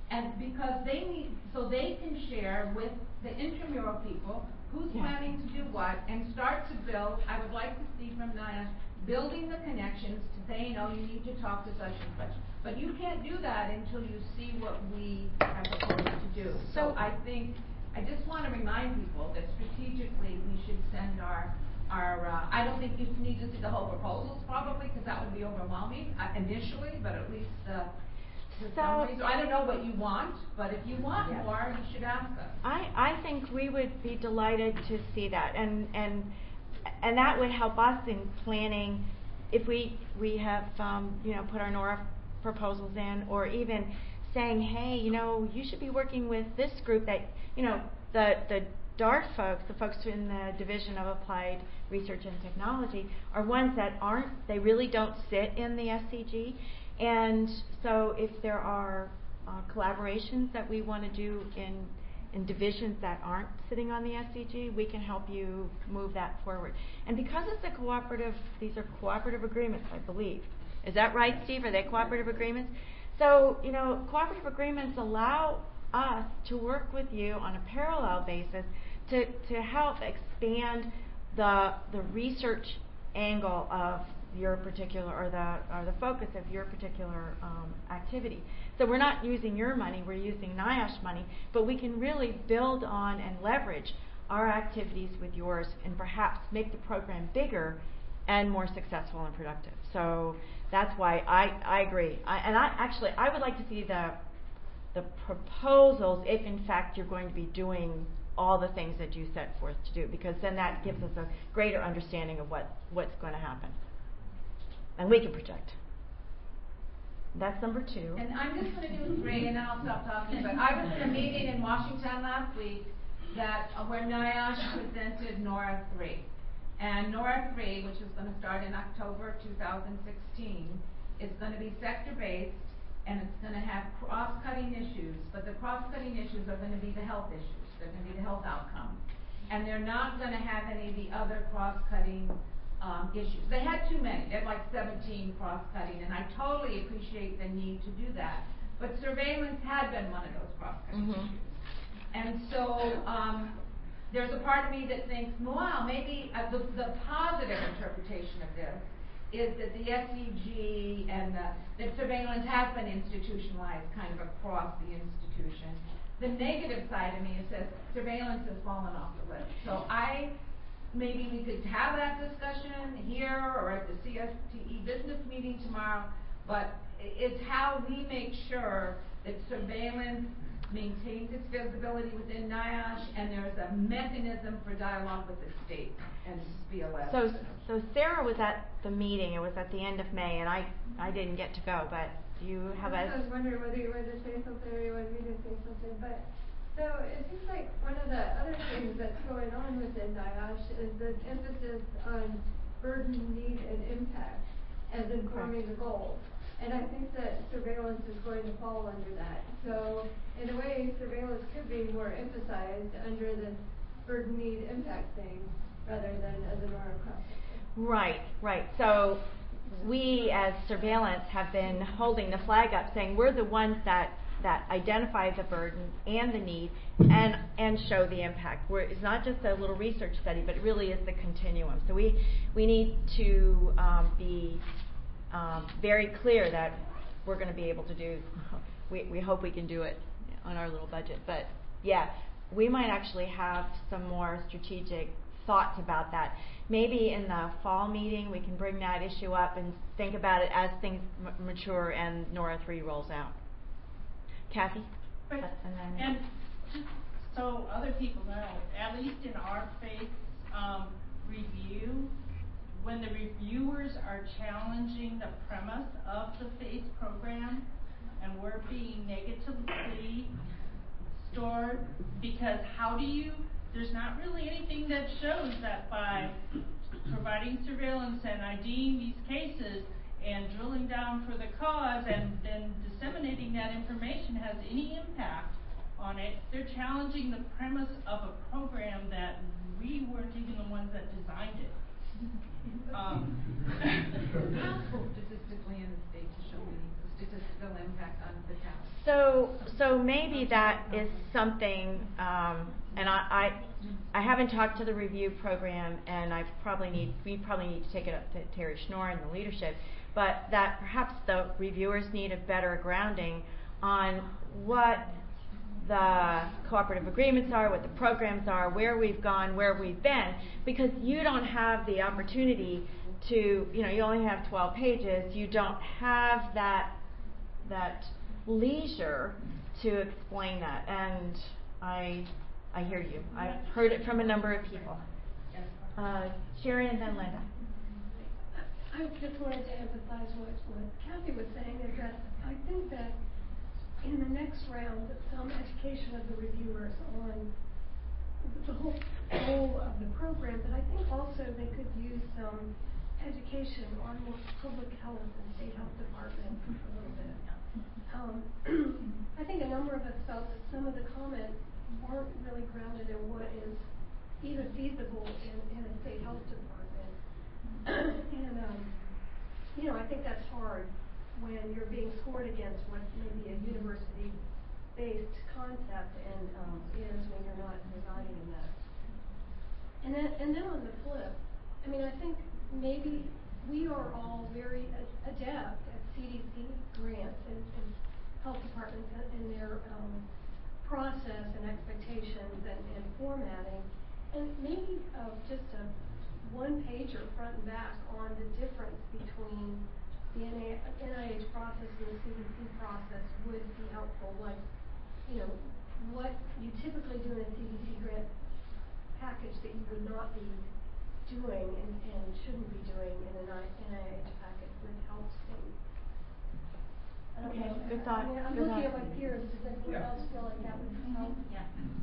And because they need, so they can share with the intramural people who's planning to do what, and start to build. I would like to see from NIOSH building the connections to say, you need to talk to such and such. But you can't do that until you see what we are proposed to do. So I just want to remind people that strategically we should send our I don't think you need to see the whole proposals probably, because that would be overwhelming initially, but at least so I don't know what you want, but if you want more, you should ask us. I think we would be delighted to see that, and that would help us in planning if we have put our NORA proposals in, or even saying, hey, you should be working with this group that the DART folks, the folks in the Division of Applied Research and Technology, are ones that they really don't sit in the SCG. And so if there are collaborations that we want to do in divisions that aren't sitting on the SCG, we can help you move that forward. And because it's a cooperative, these are cooperative agreements, I believe. Is that right, Steve? Are they cooperative agreements? So, cooperative agreements allow us to work with you on a parallel basis to help expand the research angle of your particular, or the focus of your particular activity. So we're not using your money, we're using NIOSH money, but we can really build on and leverage our activities with yours and perhaps make the program bigger and more successful and productive. So that's why I agree. I would like to see the proposals if in fact you're going to be doing all the things that you set forth to do, because then that gives us a greater understanding of what's going to happen. And we can project. That's number 2. And I'm just going to do 3, and then I'll stop talking. But I was in a meeting in Washington last week where NIOSH presented NORA 3. And NORA 3, which is going to start in October 2016, is going to be sector-based, and it's going to have cross-cutting issues. But the cross-cutting issues are going to be the health issues. They're going to be the health outcomes. And they're not going to have any of the other cross-cutting issues. They had too many. They had like 17 cross-cutting, and I totally appreciate the need to do that. But surveillance had been one of those cross-cutting issues. And so there's a part of me that thinks, wow, maybe the positive interpretation of this is that the SCG and that surveillance has been institutionalized kind of across the institution. The negative side of me says surveillance has fallen off the list. So maybe we could have that discussion here or at the CSTE business meeting tomorrow, but it's how we make sure that surveillance maintains its visibility within NIOSH, and there's a mechanism for dialogue with the state and BLS. So Sarah was at the meeting. It was at the end of May, and I didn't get to go, but you have I was wondering whether you wanted to say something or you wanted me to say something, but so it seems like one of the other things that's going on within NIOSH is the emphasis on burden, need, and impact as informing the goals. And I think that surveillance is going to fall under that. So in a way, surveillance could be more emphasized under the burden, need, impact thing rather than as a NORA cross-sector. Right. So we as surveillance have been holding the flag up saying we're the ones that identify the burden and the need and show the impact. It's not just a little research study, but it really is the continuum. So we need to be very clear that we're going to be able to do, we hope we can do it on our little budget. But yeah, we might actually have some more strategic thoughts about that. Maybe in the fall meeting we can bring that issue up and think about it as things mature and NORA 3 rolls out. Kathy? And just so other people know, at least in our FACE review, when the reviewers are challenging the premise of the FACE program, and we're being negatively scored, because there's not really anything that shows that by providing surveillance and IDing these cases and drilling down for the cause and then disseminating that information has any impact on it. They're challenging the premise of a program that we weren't even the ones that designed it. Possible statistically in the state to show meaningful statistical impact on the town. So maybe that is something, and I haven't talked to the review program, and we probably need to take it up to Terry Schnorr and the leadership, but that perhaps the reviewers need a better grounding on what the cooperative agreements are, what the programs are, where we've gone, where we've been, because you don't have the opportunity to, you only have 12 pages, you don't have that leisure to explain that, and I hear you. I've heard it from a number of people. Sharon and then Linda. I just wanted to emphasize what Kathy was saying, is that I think that in the next round, some education of the reviewers on the whole goal of the program, but I think also they could use some education on public health and state health department a little bit. I think a number of us felt that some of the comments weren't really grounded in what is even feasible in a state health department. And I think that's hard when you're being scored against what maybe a university-based concept and is when you're not residing in that. And then on the flip, I think maybe we are all very adept at CDC grants and health departments in their process and expectations and formatting, and maybe just a one-pager front and back on the difference between the NIH process and the CDC process would be helpful. Like, what you typically do in a CDC grant package that you would not be doing and shouldn't be doing in an NIH package would help states. Okay, good thought. I'm looking at my peers. Does anyone else feel like that would help? Yeah.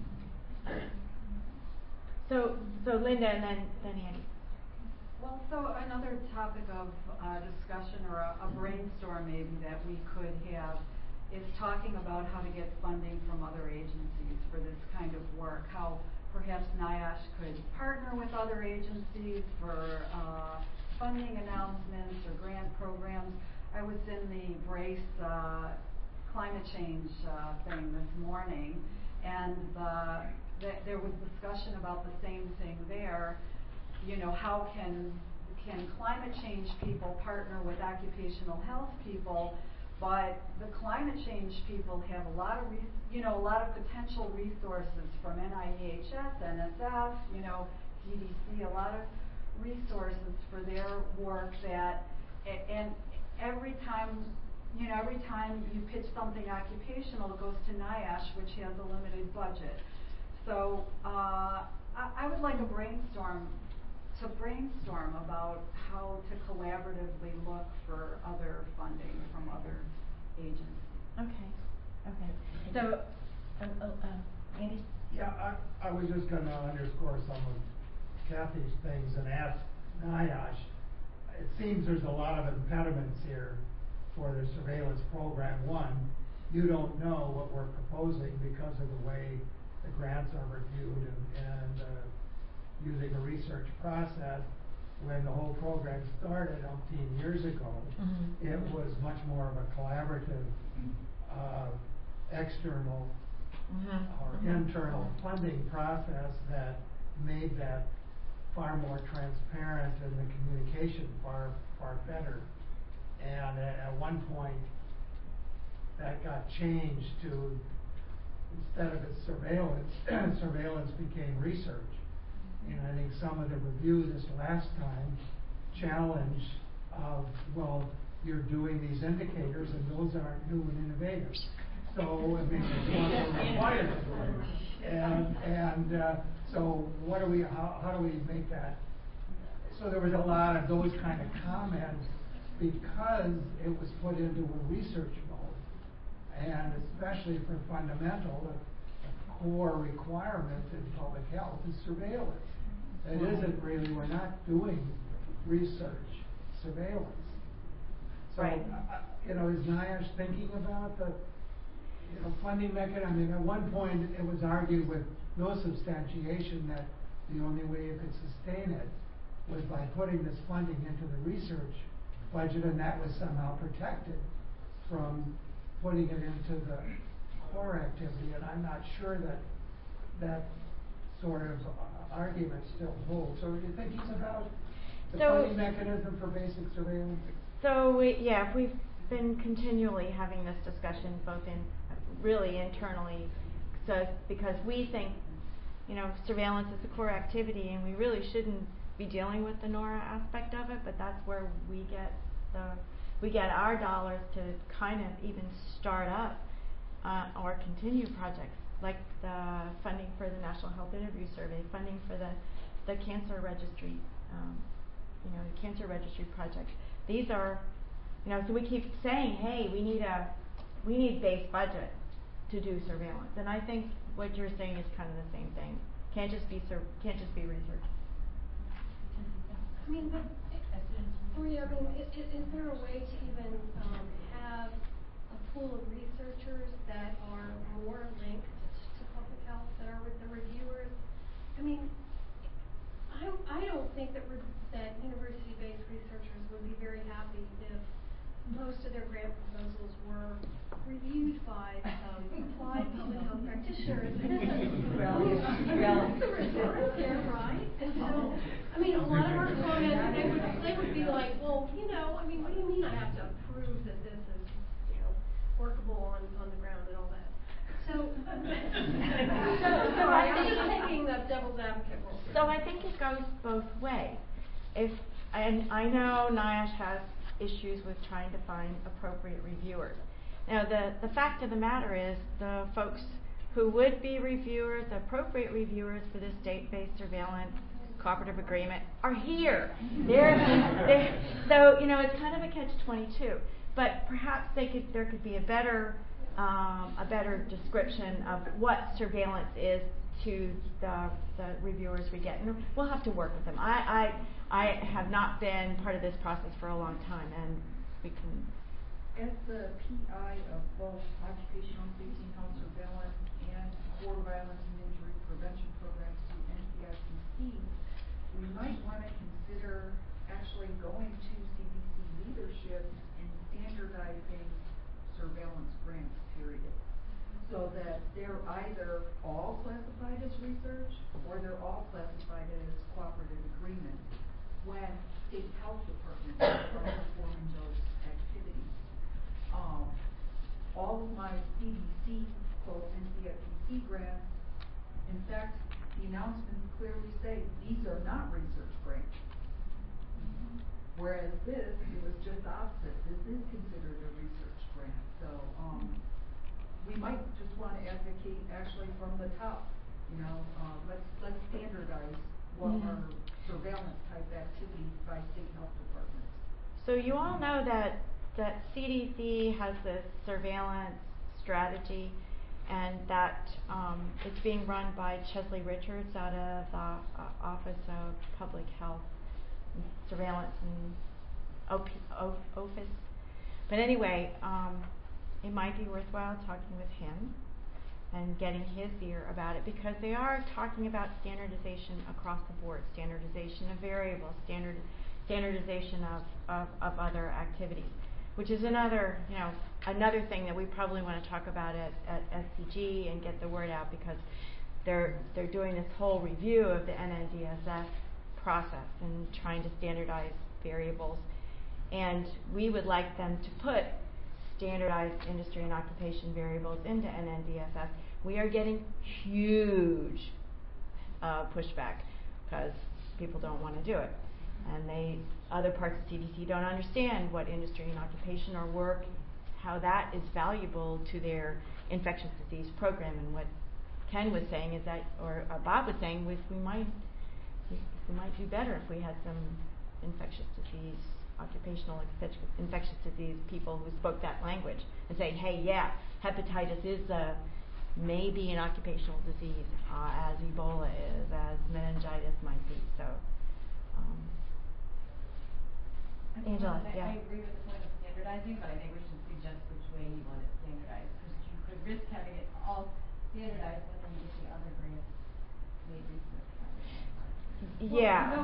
So Linda and then Annie. Well, so another topic of discussion or a brainstorm maybe that we could have is talking about how to get funding from other agencies for this kind of work, how perhaps NIOSH could partner with other agencies for funding announcements or grant programs. I was in the BRACE climate change thing this morning, and there was discussion about the same thing there. How can climate change people partner with occupational health people? But the climate change people have a lot of potential resources from NIEHS, NSF, CDC, a lot of resources for their work and every time you pitch something occupational, it goes to NIOSH, which has a limited budget. So I would like to brainstorm about how to collaboratively look for other funding from other agencies. Okay. So, Andy? Yeah, I was just going to underscore some of Kathy's things and ask NIOSH. It seems there's a lot of impediments here for the surveillance program. One, you don't know what we're proposing because of the way the grants are reviewed and using a research process. When the whole program started 15 years ago, it was much more of a collaborative, external or internal funding process that made that far more transparent and the communication far better. And at one point, that got changed to, instead of its surveillance became research. And I think some of the review this last time challenged of, well, you're doing these indicators and those aren't new and innovative. So, it's required. So what do we, how do we make that? So there was a lot of those kind of comments because it was put into a research mode. And especially for fundamental, a core requirement in public health is surveillance. It isn't really, we're not doing research, surveillance. So, is NIOSH thinking about the funding mechanism? At one point, it was argued with no substantiation that the only way you could sustain it was by putting this funding into the research budget, and that was somehow protected from putting it into the core activity, and I'm not sure that that sort of argument still holds. So you think it's about the funding mechanism for basic surveillance? So we've been continually having this discussion, both really internally, so because we think, surveillance is a core activity, and we really shouldn't be dealing with the NORA aspect of it, but that's where we get our dollars to kind of even start up or continue projects like the funding for the National Health Interview Survey, funding for the cancer registry, the cancer registry project. These are, so we keep saying, hey, we need base budget to do surveillance, and I think what you're saying is kind of the same thing. Can't just be research. I mean, is there a way to even have a pool of researchers that are more linked to public health, that are with the reviewers? I mean, I don't think that university-based researchers would be very happy if most of their grant proposals were reviewed by applied public health practitioners. Right? And so, I mean, a lot of our comments, they would be like, well, what do you mean I have to prove that this is, workable on the ground and all that? So I'm just taking the devil's advocate role. So I think it goes both ways. And I know NIOSH has issues with trying to find appropriate reviewers. Now, the fact of the matter is, the folks who would be reviewers, the appropriate reviewers for this state-based surveillance cooperative agreement, are here. So it's kind of a catch-22. But perhaps there could be a better description of what surveillance is to the reviewers we get, and we'll have to work with them. I have not been part of this process for a long time, and we can. As the PI of both occupational safety and health surveillance and war violence and injury prevention programs through NCICC, we might want to consider actually going to CDC leadership and standardizing surveillance grants, period. So that they're either all classified as research or they're all classified as cooperative agreements when state health departments are performing those activities. All of my CDC, quote, NCICC grants, in fact, the announcements clearly say these are not research grants. Whereas this, it was just the opposite. This is considered a research grant. So we might just want to advocate actually from the top. Let's standardize what are surveillance type activities by state health departments. So you all know that CDC has this surveillance strategy, and that it's being run by Chesley Richards out of the Office of Public Health Surveillance and OFIS. But anyway, it might be worthwhile talking with him and getting his ear about it, because they are talking about standardization across the board, standardization of variables, standardization of other activities, which is another thing that we probably want to talk about at SCG and get the word out, because they're doing this whole review of the NNDSS process and trying to standardize variables, and we would like them to put standardized industry and occupation variables into NNDSS. We are getting huge pushback because people don't want to do it, and other parts of CDC don't understand what industry and occupation or work, how that is valuable to their infectious disease program. And what Ken was saying is that, or Bob was saying, was we might do better if we had some infectious disease, occupational infectious disease people who spoke that language and say, hey, yeah, hepatitis is maybe an occupational disease, as Ebola is, as meningitis might be. So, Angela, I agree with the point of standardizing, but I think we should suggest which way you want it standardized, because you could risk having it all standardized and then you see other grants made research.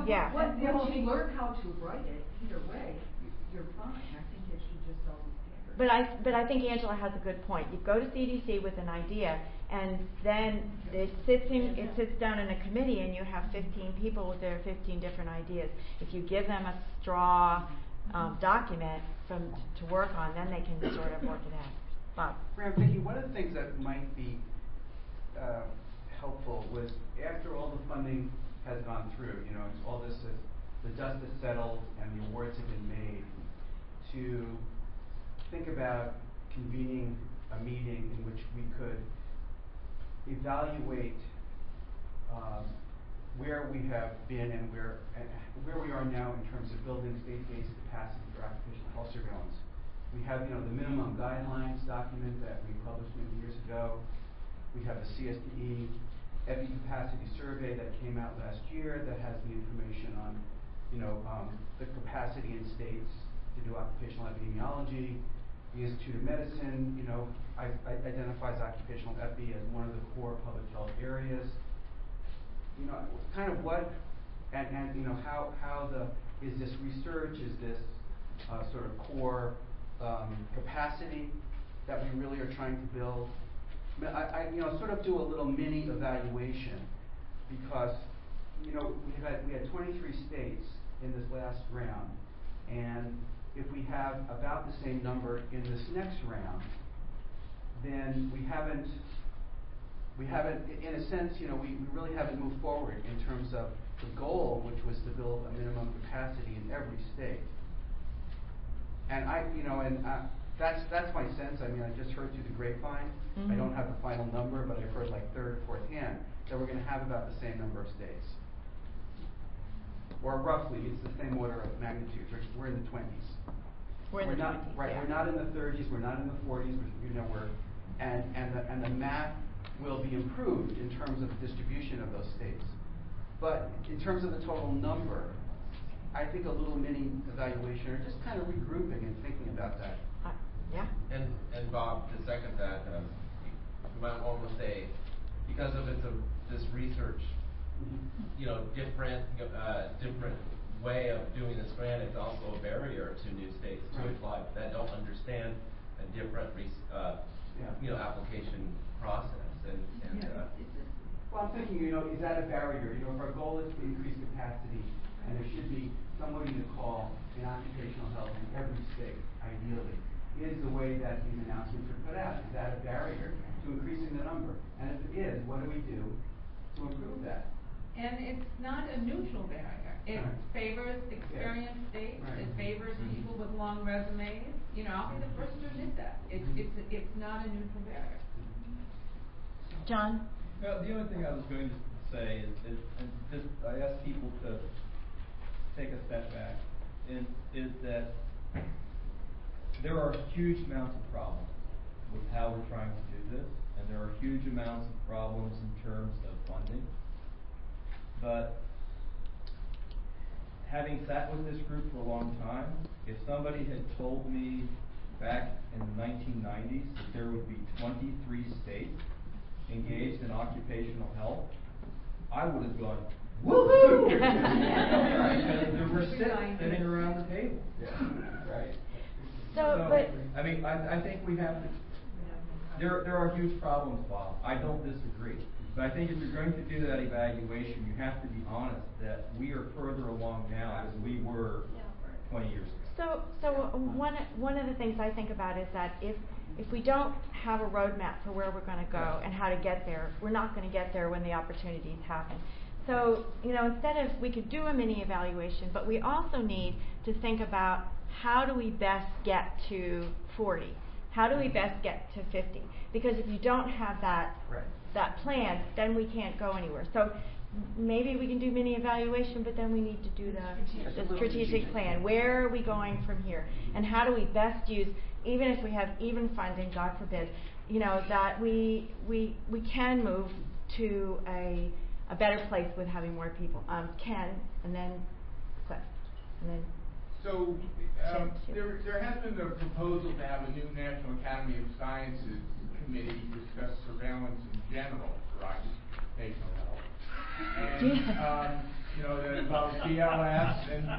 Once you learn how to write it, either way, you're fine. I think it should just always standardize. But I think Angela has a good point. You go to CDC with an idea, and then it sits down in a committee, and you have 15 people with their 15 different ideas. If you give them a straw document to work on, then they can sort of work it out. Bob. I'm thinking one of the things that might be helpful was after all the funding has gone through, it's all this the dust has settled and the awards have been made, to think about convening a meeting in which we could evaluate where we have been and where we are now in terms of building state-based capacity for occupational health surveillance. We have, the minimum guidelines document that we published many years ago. We have the CSTE EPI capacity survey that came out last year that has the information on, the capacity in states to do occupational epidemiology. The Institute of Medicine, identifies occupational epi as one of the core public health areas. Kind of what, and is this research, is this sort of core capacity that we really are trying to build? I sort of do a little mini evaluation because, we had 23 states in this last round, and if we have about the same number in this next round, then we haven't, in a sense, we really haven't moved forward in terms of the goal, which was to build a minimum capacity in every state. And that's my sense. I mean, I just heard through the grapevine. I don't have the final number, but I've heard like third or fourth hand that we're going to have about the same number of states. Or roughly, it's the same order of magnitude. We're in the 20s. We're not 20s, right? Yeah. We're not in the 30s. We're not in the 40s. And the math will be improved in terms of the distribution of those states. But in terms of the total number, I think a little mini evaluation or just kind of regrouping and thinking about that. Yeah. And Bob, to second that, you might almost say, because of this research, different way of doing this grant, it's also a barrier to new states to apply that don't understand a different application process. Well, I'm thinking, is that a barrier? If our goal is to increase capacity, and there should be somebody to call in occupational health in every state, ideally, is the way that these announcements are put out. Is that a barrier to increasing the number? And if it is, what do we do to improve that? And it's not a neutral barrier. It favors experienced states. It favors people with long resumes. I'll be the first to admit that. It's not a neutral barrier. John? Well, the only thing I was going to say is I ask people to take a step back, is that there are huge amounts of problems with how we're trying to do this, and there are huge amounts of problems in terms of funding. But having sat with this group for a long time, if somebody had told me back in the 1990s that there would be 23 states engaged in occupational health, I would have gone, woohoo! Because we're sitting around the table. Right? I mean, I think we have to. There are huge problems, Bob. I don't disagree. But I think if you're going to do that evaluation, you have to be honest that we are further along now as we were 20 years ago. So one of the things I think about is that if we don't have a roadmap for where we're going to go and how to get there, we're not going to get there when the opportunities happen. So, instead of, we could do a mini evaluation, but we also need to think about how do we best get to 40? How do we best get to 50? Because if you don't have that plan, then we can't go anywhere. So maybe we can do mini evaluation, but then we need to do the strategic plan. Where are we going from here? And how do we best use, even if we have even funding, God forbid, that we can move to a better place with having more people. Ken, and then Cliff, and then. So there has been a proposal to have a new National Academy of Sciences committee discuss surveillance in general for occupational health, and that involves BLS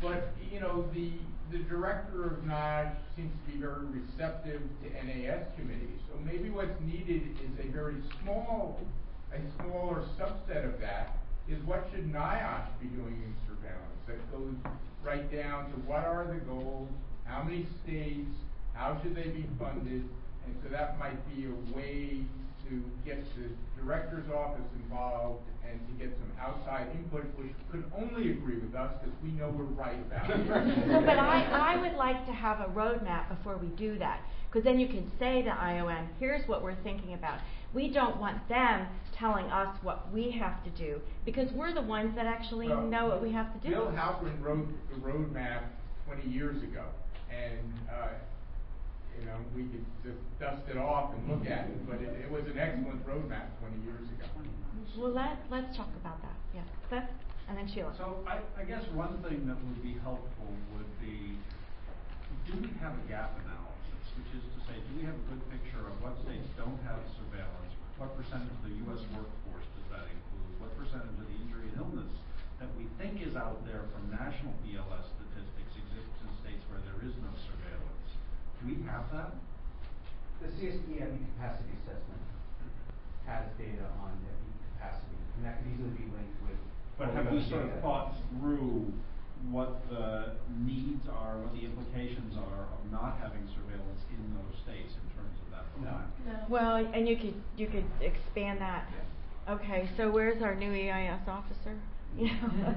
But, you know, the director of NIOSH seems to be very receptive to NAS committees. So maybe what's needed is a smaller subset of that is what should NIOSH be doing in surveillance that goes right down to what are the goals, how many states, how should they be funded, and so that might be a way to get the director's office involved and to get some outside input, which could only agree with us because we know we're right about it. But I would like to have a roadmap before we do that, because then you can say to IOM, here's what we're thinking about. We don't want them telling us what we have to do, because we're the ones that actually know what we have to do. Bill Halperin wrote the roadmap 20 years ago, and you know, we could just dust it off and look at it, but it was an excellent roadmap 20 years ago. Well, let's talk about that. Yeah, Seth, and then Sheila. So I guess one thing that would be helpful would be, do we have a gap analysis, which is to say, do we have a good picture of what states don't have surveillance, what percentage of the U.S. workforce does that include, what percentage of the injury and illness that we think is out there from national BLS statistics exists in states where there is no surveillance. Do we have that? The CSDME capacity assessment has data on FE capacity, and that could easily be linked with. But have we sort of thought through what the needs are, what the implications are of not having surveillance in those states in terms of that? No. Well, and you could expand that. Yeah. Okay, so where's our new EIS officer? It's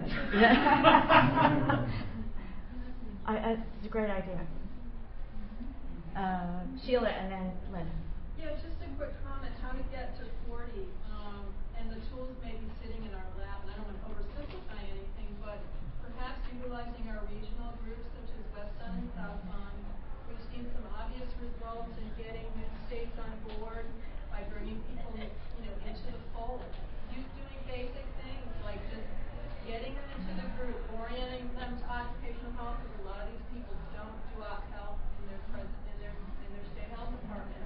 a great idea. Sheila, and then Lynn. Yeah, just a quick comment, how to get to 40. And the tools may be sitting in our lab, and I don't want to oversimplify anything, but perhaps utilizing our regional groups such as West Sun and South Sun. We've seen some obvious results in getting new states on board by bringing people, into the fold. Doing basic things like just getting them into the group, orienting them to occupational health, because a lot of these people don't do op health in their state health department.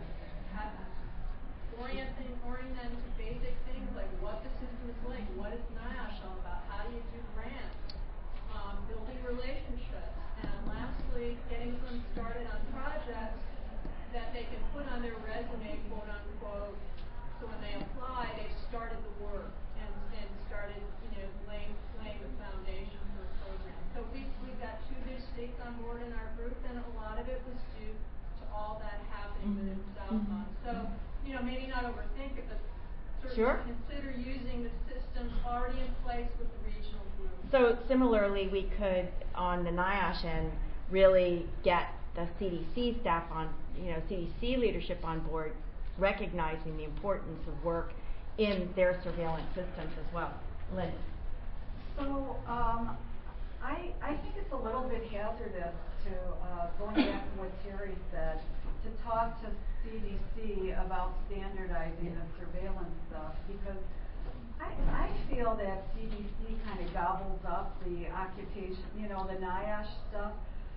Orient them to basic things like what the system is like, what is NIOSH all about, how do you do grants, building relationships, and lastly, getting them started on projects that they can put on their resume, quote unquote, so when they apply, they've started the work and started, laying the foundation for a program. So we've got 2 new states on board in our group, and a lot of it was due to all that happening within South Mon. So, maybe not overthink it, but certainly consider using the systems already in place with the regional group. So similarly, we could, on the NIOSH end, really get the CDC staff on, CDC leadership on board, recognizing the importance of work in their surveillance systems as well. Lynn. So I think it's a little bit hazardous to, going back to what Terry said, to talk to CDC about standardizing the surveillance stuff, because I feel that CDC kind of gobbles up the occupation, the NIOSH stuff.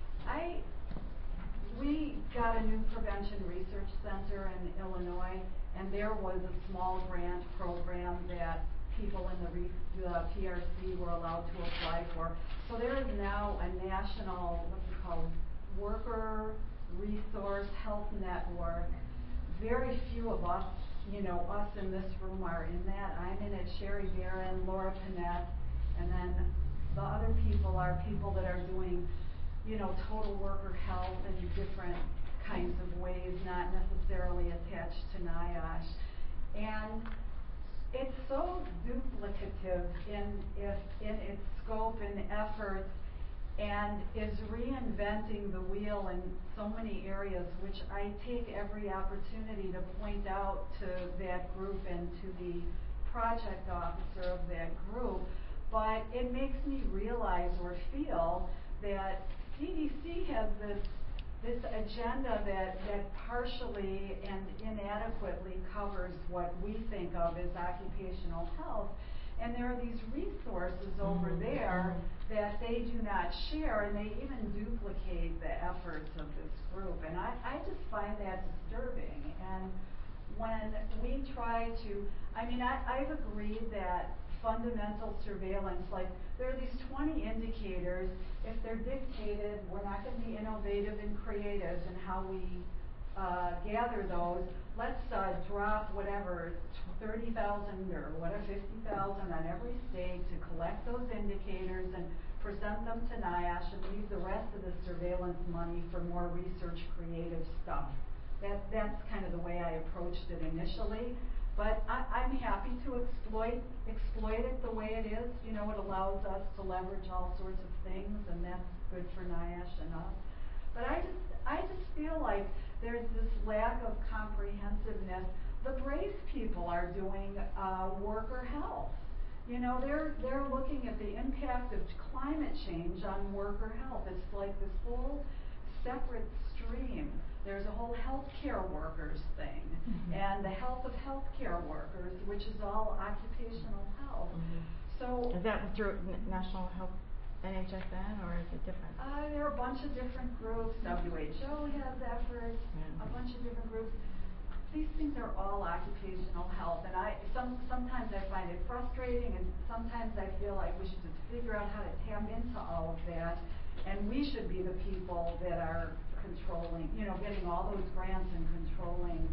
We got a new prevention research center in Illinois, and there was a small grant program that people in the PRC were allowed to apply for. So there is now a national, worker resource health network. Very few of us, us in this room are in that. I'm in it, Sherry Barron, Laura Panette, and then the other people are people that are doing, total worker health in different kinds of ways, not necessarily attached to NIOSH. And it's so duplicative in its scope and efforts, and is reinventing the wheel in so many areas, which I take every opportunity to point out to that group and to the project officer of that group. But it makes me realize or feel that CDC has this agenda that partially and inadequately covers what we think of as occupational health. And there are these resources over there that they do not share, and they even duplicate the efforts of this group. And I just find that disturbing. And when we try to, I've agreed that fundamental surveillance. Like, there are these 20 indicators. If they're dictated, we're not going to be innovative and creative in how we gather those. Let's drop whatever, 30,000 or whatever, 50,000 on every state to collect those indicators and present them to NIOSH and leave the rest of the surveillance money for more research creative stuff. That's kind of the way I approached it initially. But I'm happy to exploit it the way it is. You know, it allows us to leverage all sorts of things, and that's good for NIOSH and us. But I just feel like there's this lack of comprehensiveness. The BRACE people are doing worker health. You know, they're looking at the impact of climate change on worker health. It's like this whole separate stream. There's a whole healthcare workers thing, and the health of healthcare workers, which is all occupational health. So is that through National Health, NHSN, or is it different? There are a bunch of different groups. WHO has efforts, a bunch of different groups. These things are all occupational health, and sometimes I find it frustrating, and sometimes I feel like we should just figure out how to tap into all of that, and we should be the people that are controlling, you know, getting all those grants and controlling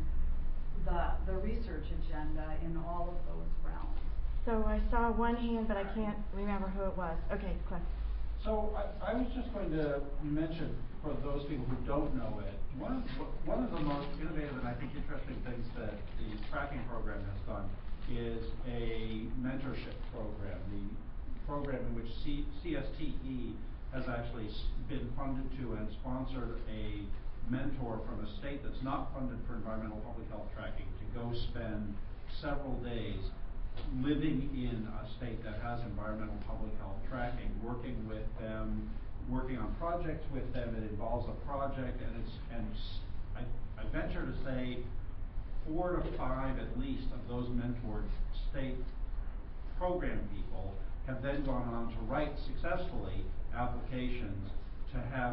the research agenda in all of those realms. So I saw one hand, but I can't remember who it was. Okay, Cliff. So I was just going to mention, for those people who don't know it, one of the most innovative and I think interesting things that the tracking program has done is a mentorship program. The program in which CSTE has actually been funded to and sponsored a mentor from a state that's not funded for environmental public health tracking to go spend several days living in a state that has environmental public health tracking, working with them, working on projects with them. It involves a project, and I venture to say 4 to 5 at least of those mentored state program people have then gone on to write successfully applications to have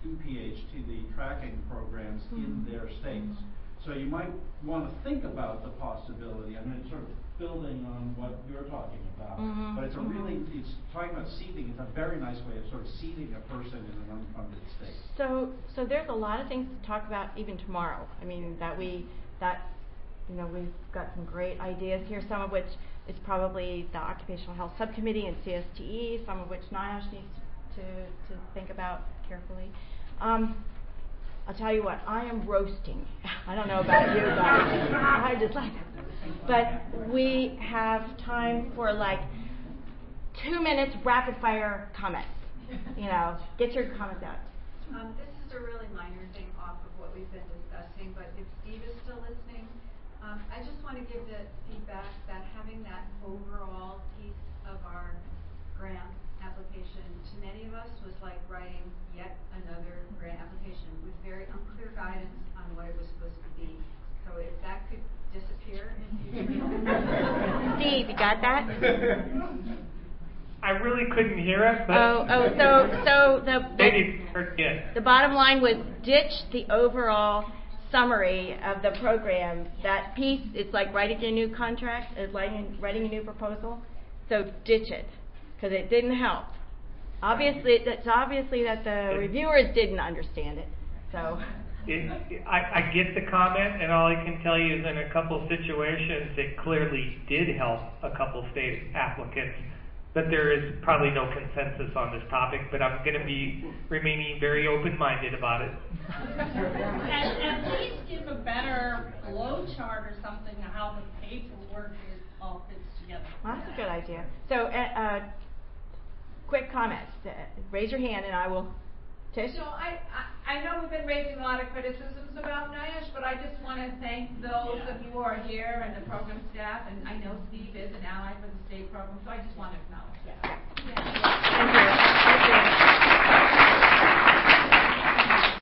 EPHTD tracking programs in their states. So you might want to think about the possibility. I mean, it's sort of building on what you're talking about, but it's it's talking about seeding. It's a very nice way of sort of seeding a person in an unfunded state. So there's a lot of things to talk about even tomorrow. I mean, we've got some great ideas here, some of which is probably the Occupational Health Subcommittee and CSTE, some of which NIOSH needs to think about carefully. I'll tell you what, I am roasting. I don't know about you guys. I just like it. But we have time for like 2 minutes rapid fire comments. You know, get your comments out. This is a really minor thing off of what we've been discussing, but if Steve is still listening, I just want to give the feedback that having that overall piece of our grant application to many of us was like writing yet another grant application with very unclear guidance on what it was supposed to be. So if that could disappear in future. Steve, you got that? I really couldn't hear it, but so the bottom line was ditch the overall summary of the program. That piece, it's like writing a new contract, it's like writing a new proposal. So ditch it, because it didn't help. Obviously, it's obviously that the reviewers didn't understand it. So I get the comment, and all I can tell you is in a couple situations it clearly did help a couple state applicants. But there is probably no consensus on this topic, but I'm going to be remaining very open-minded about it. And please give a better flow chart or something of how the paperwork all fits together. Well, that's a good idea. So, quick comments. Raise your hand and I will. Tish? So I know we've been raising a lot of criticisms about NIOSH, but I just want to thank those of you who are here and the program staff, and I know Steve is an ally for the state program, so I just want to acknowledge that. Thank you.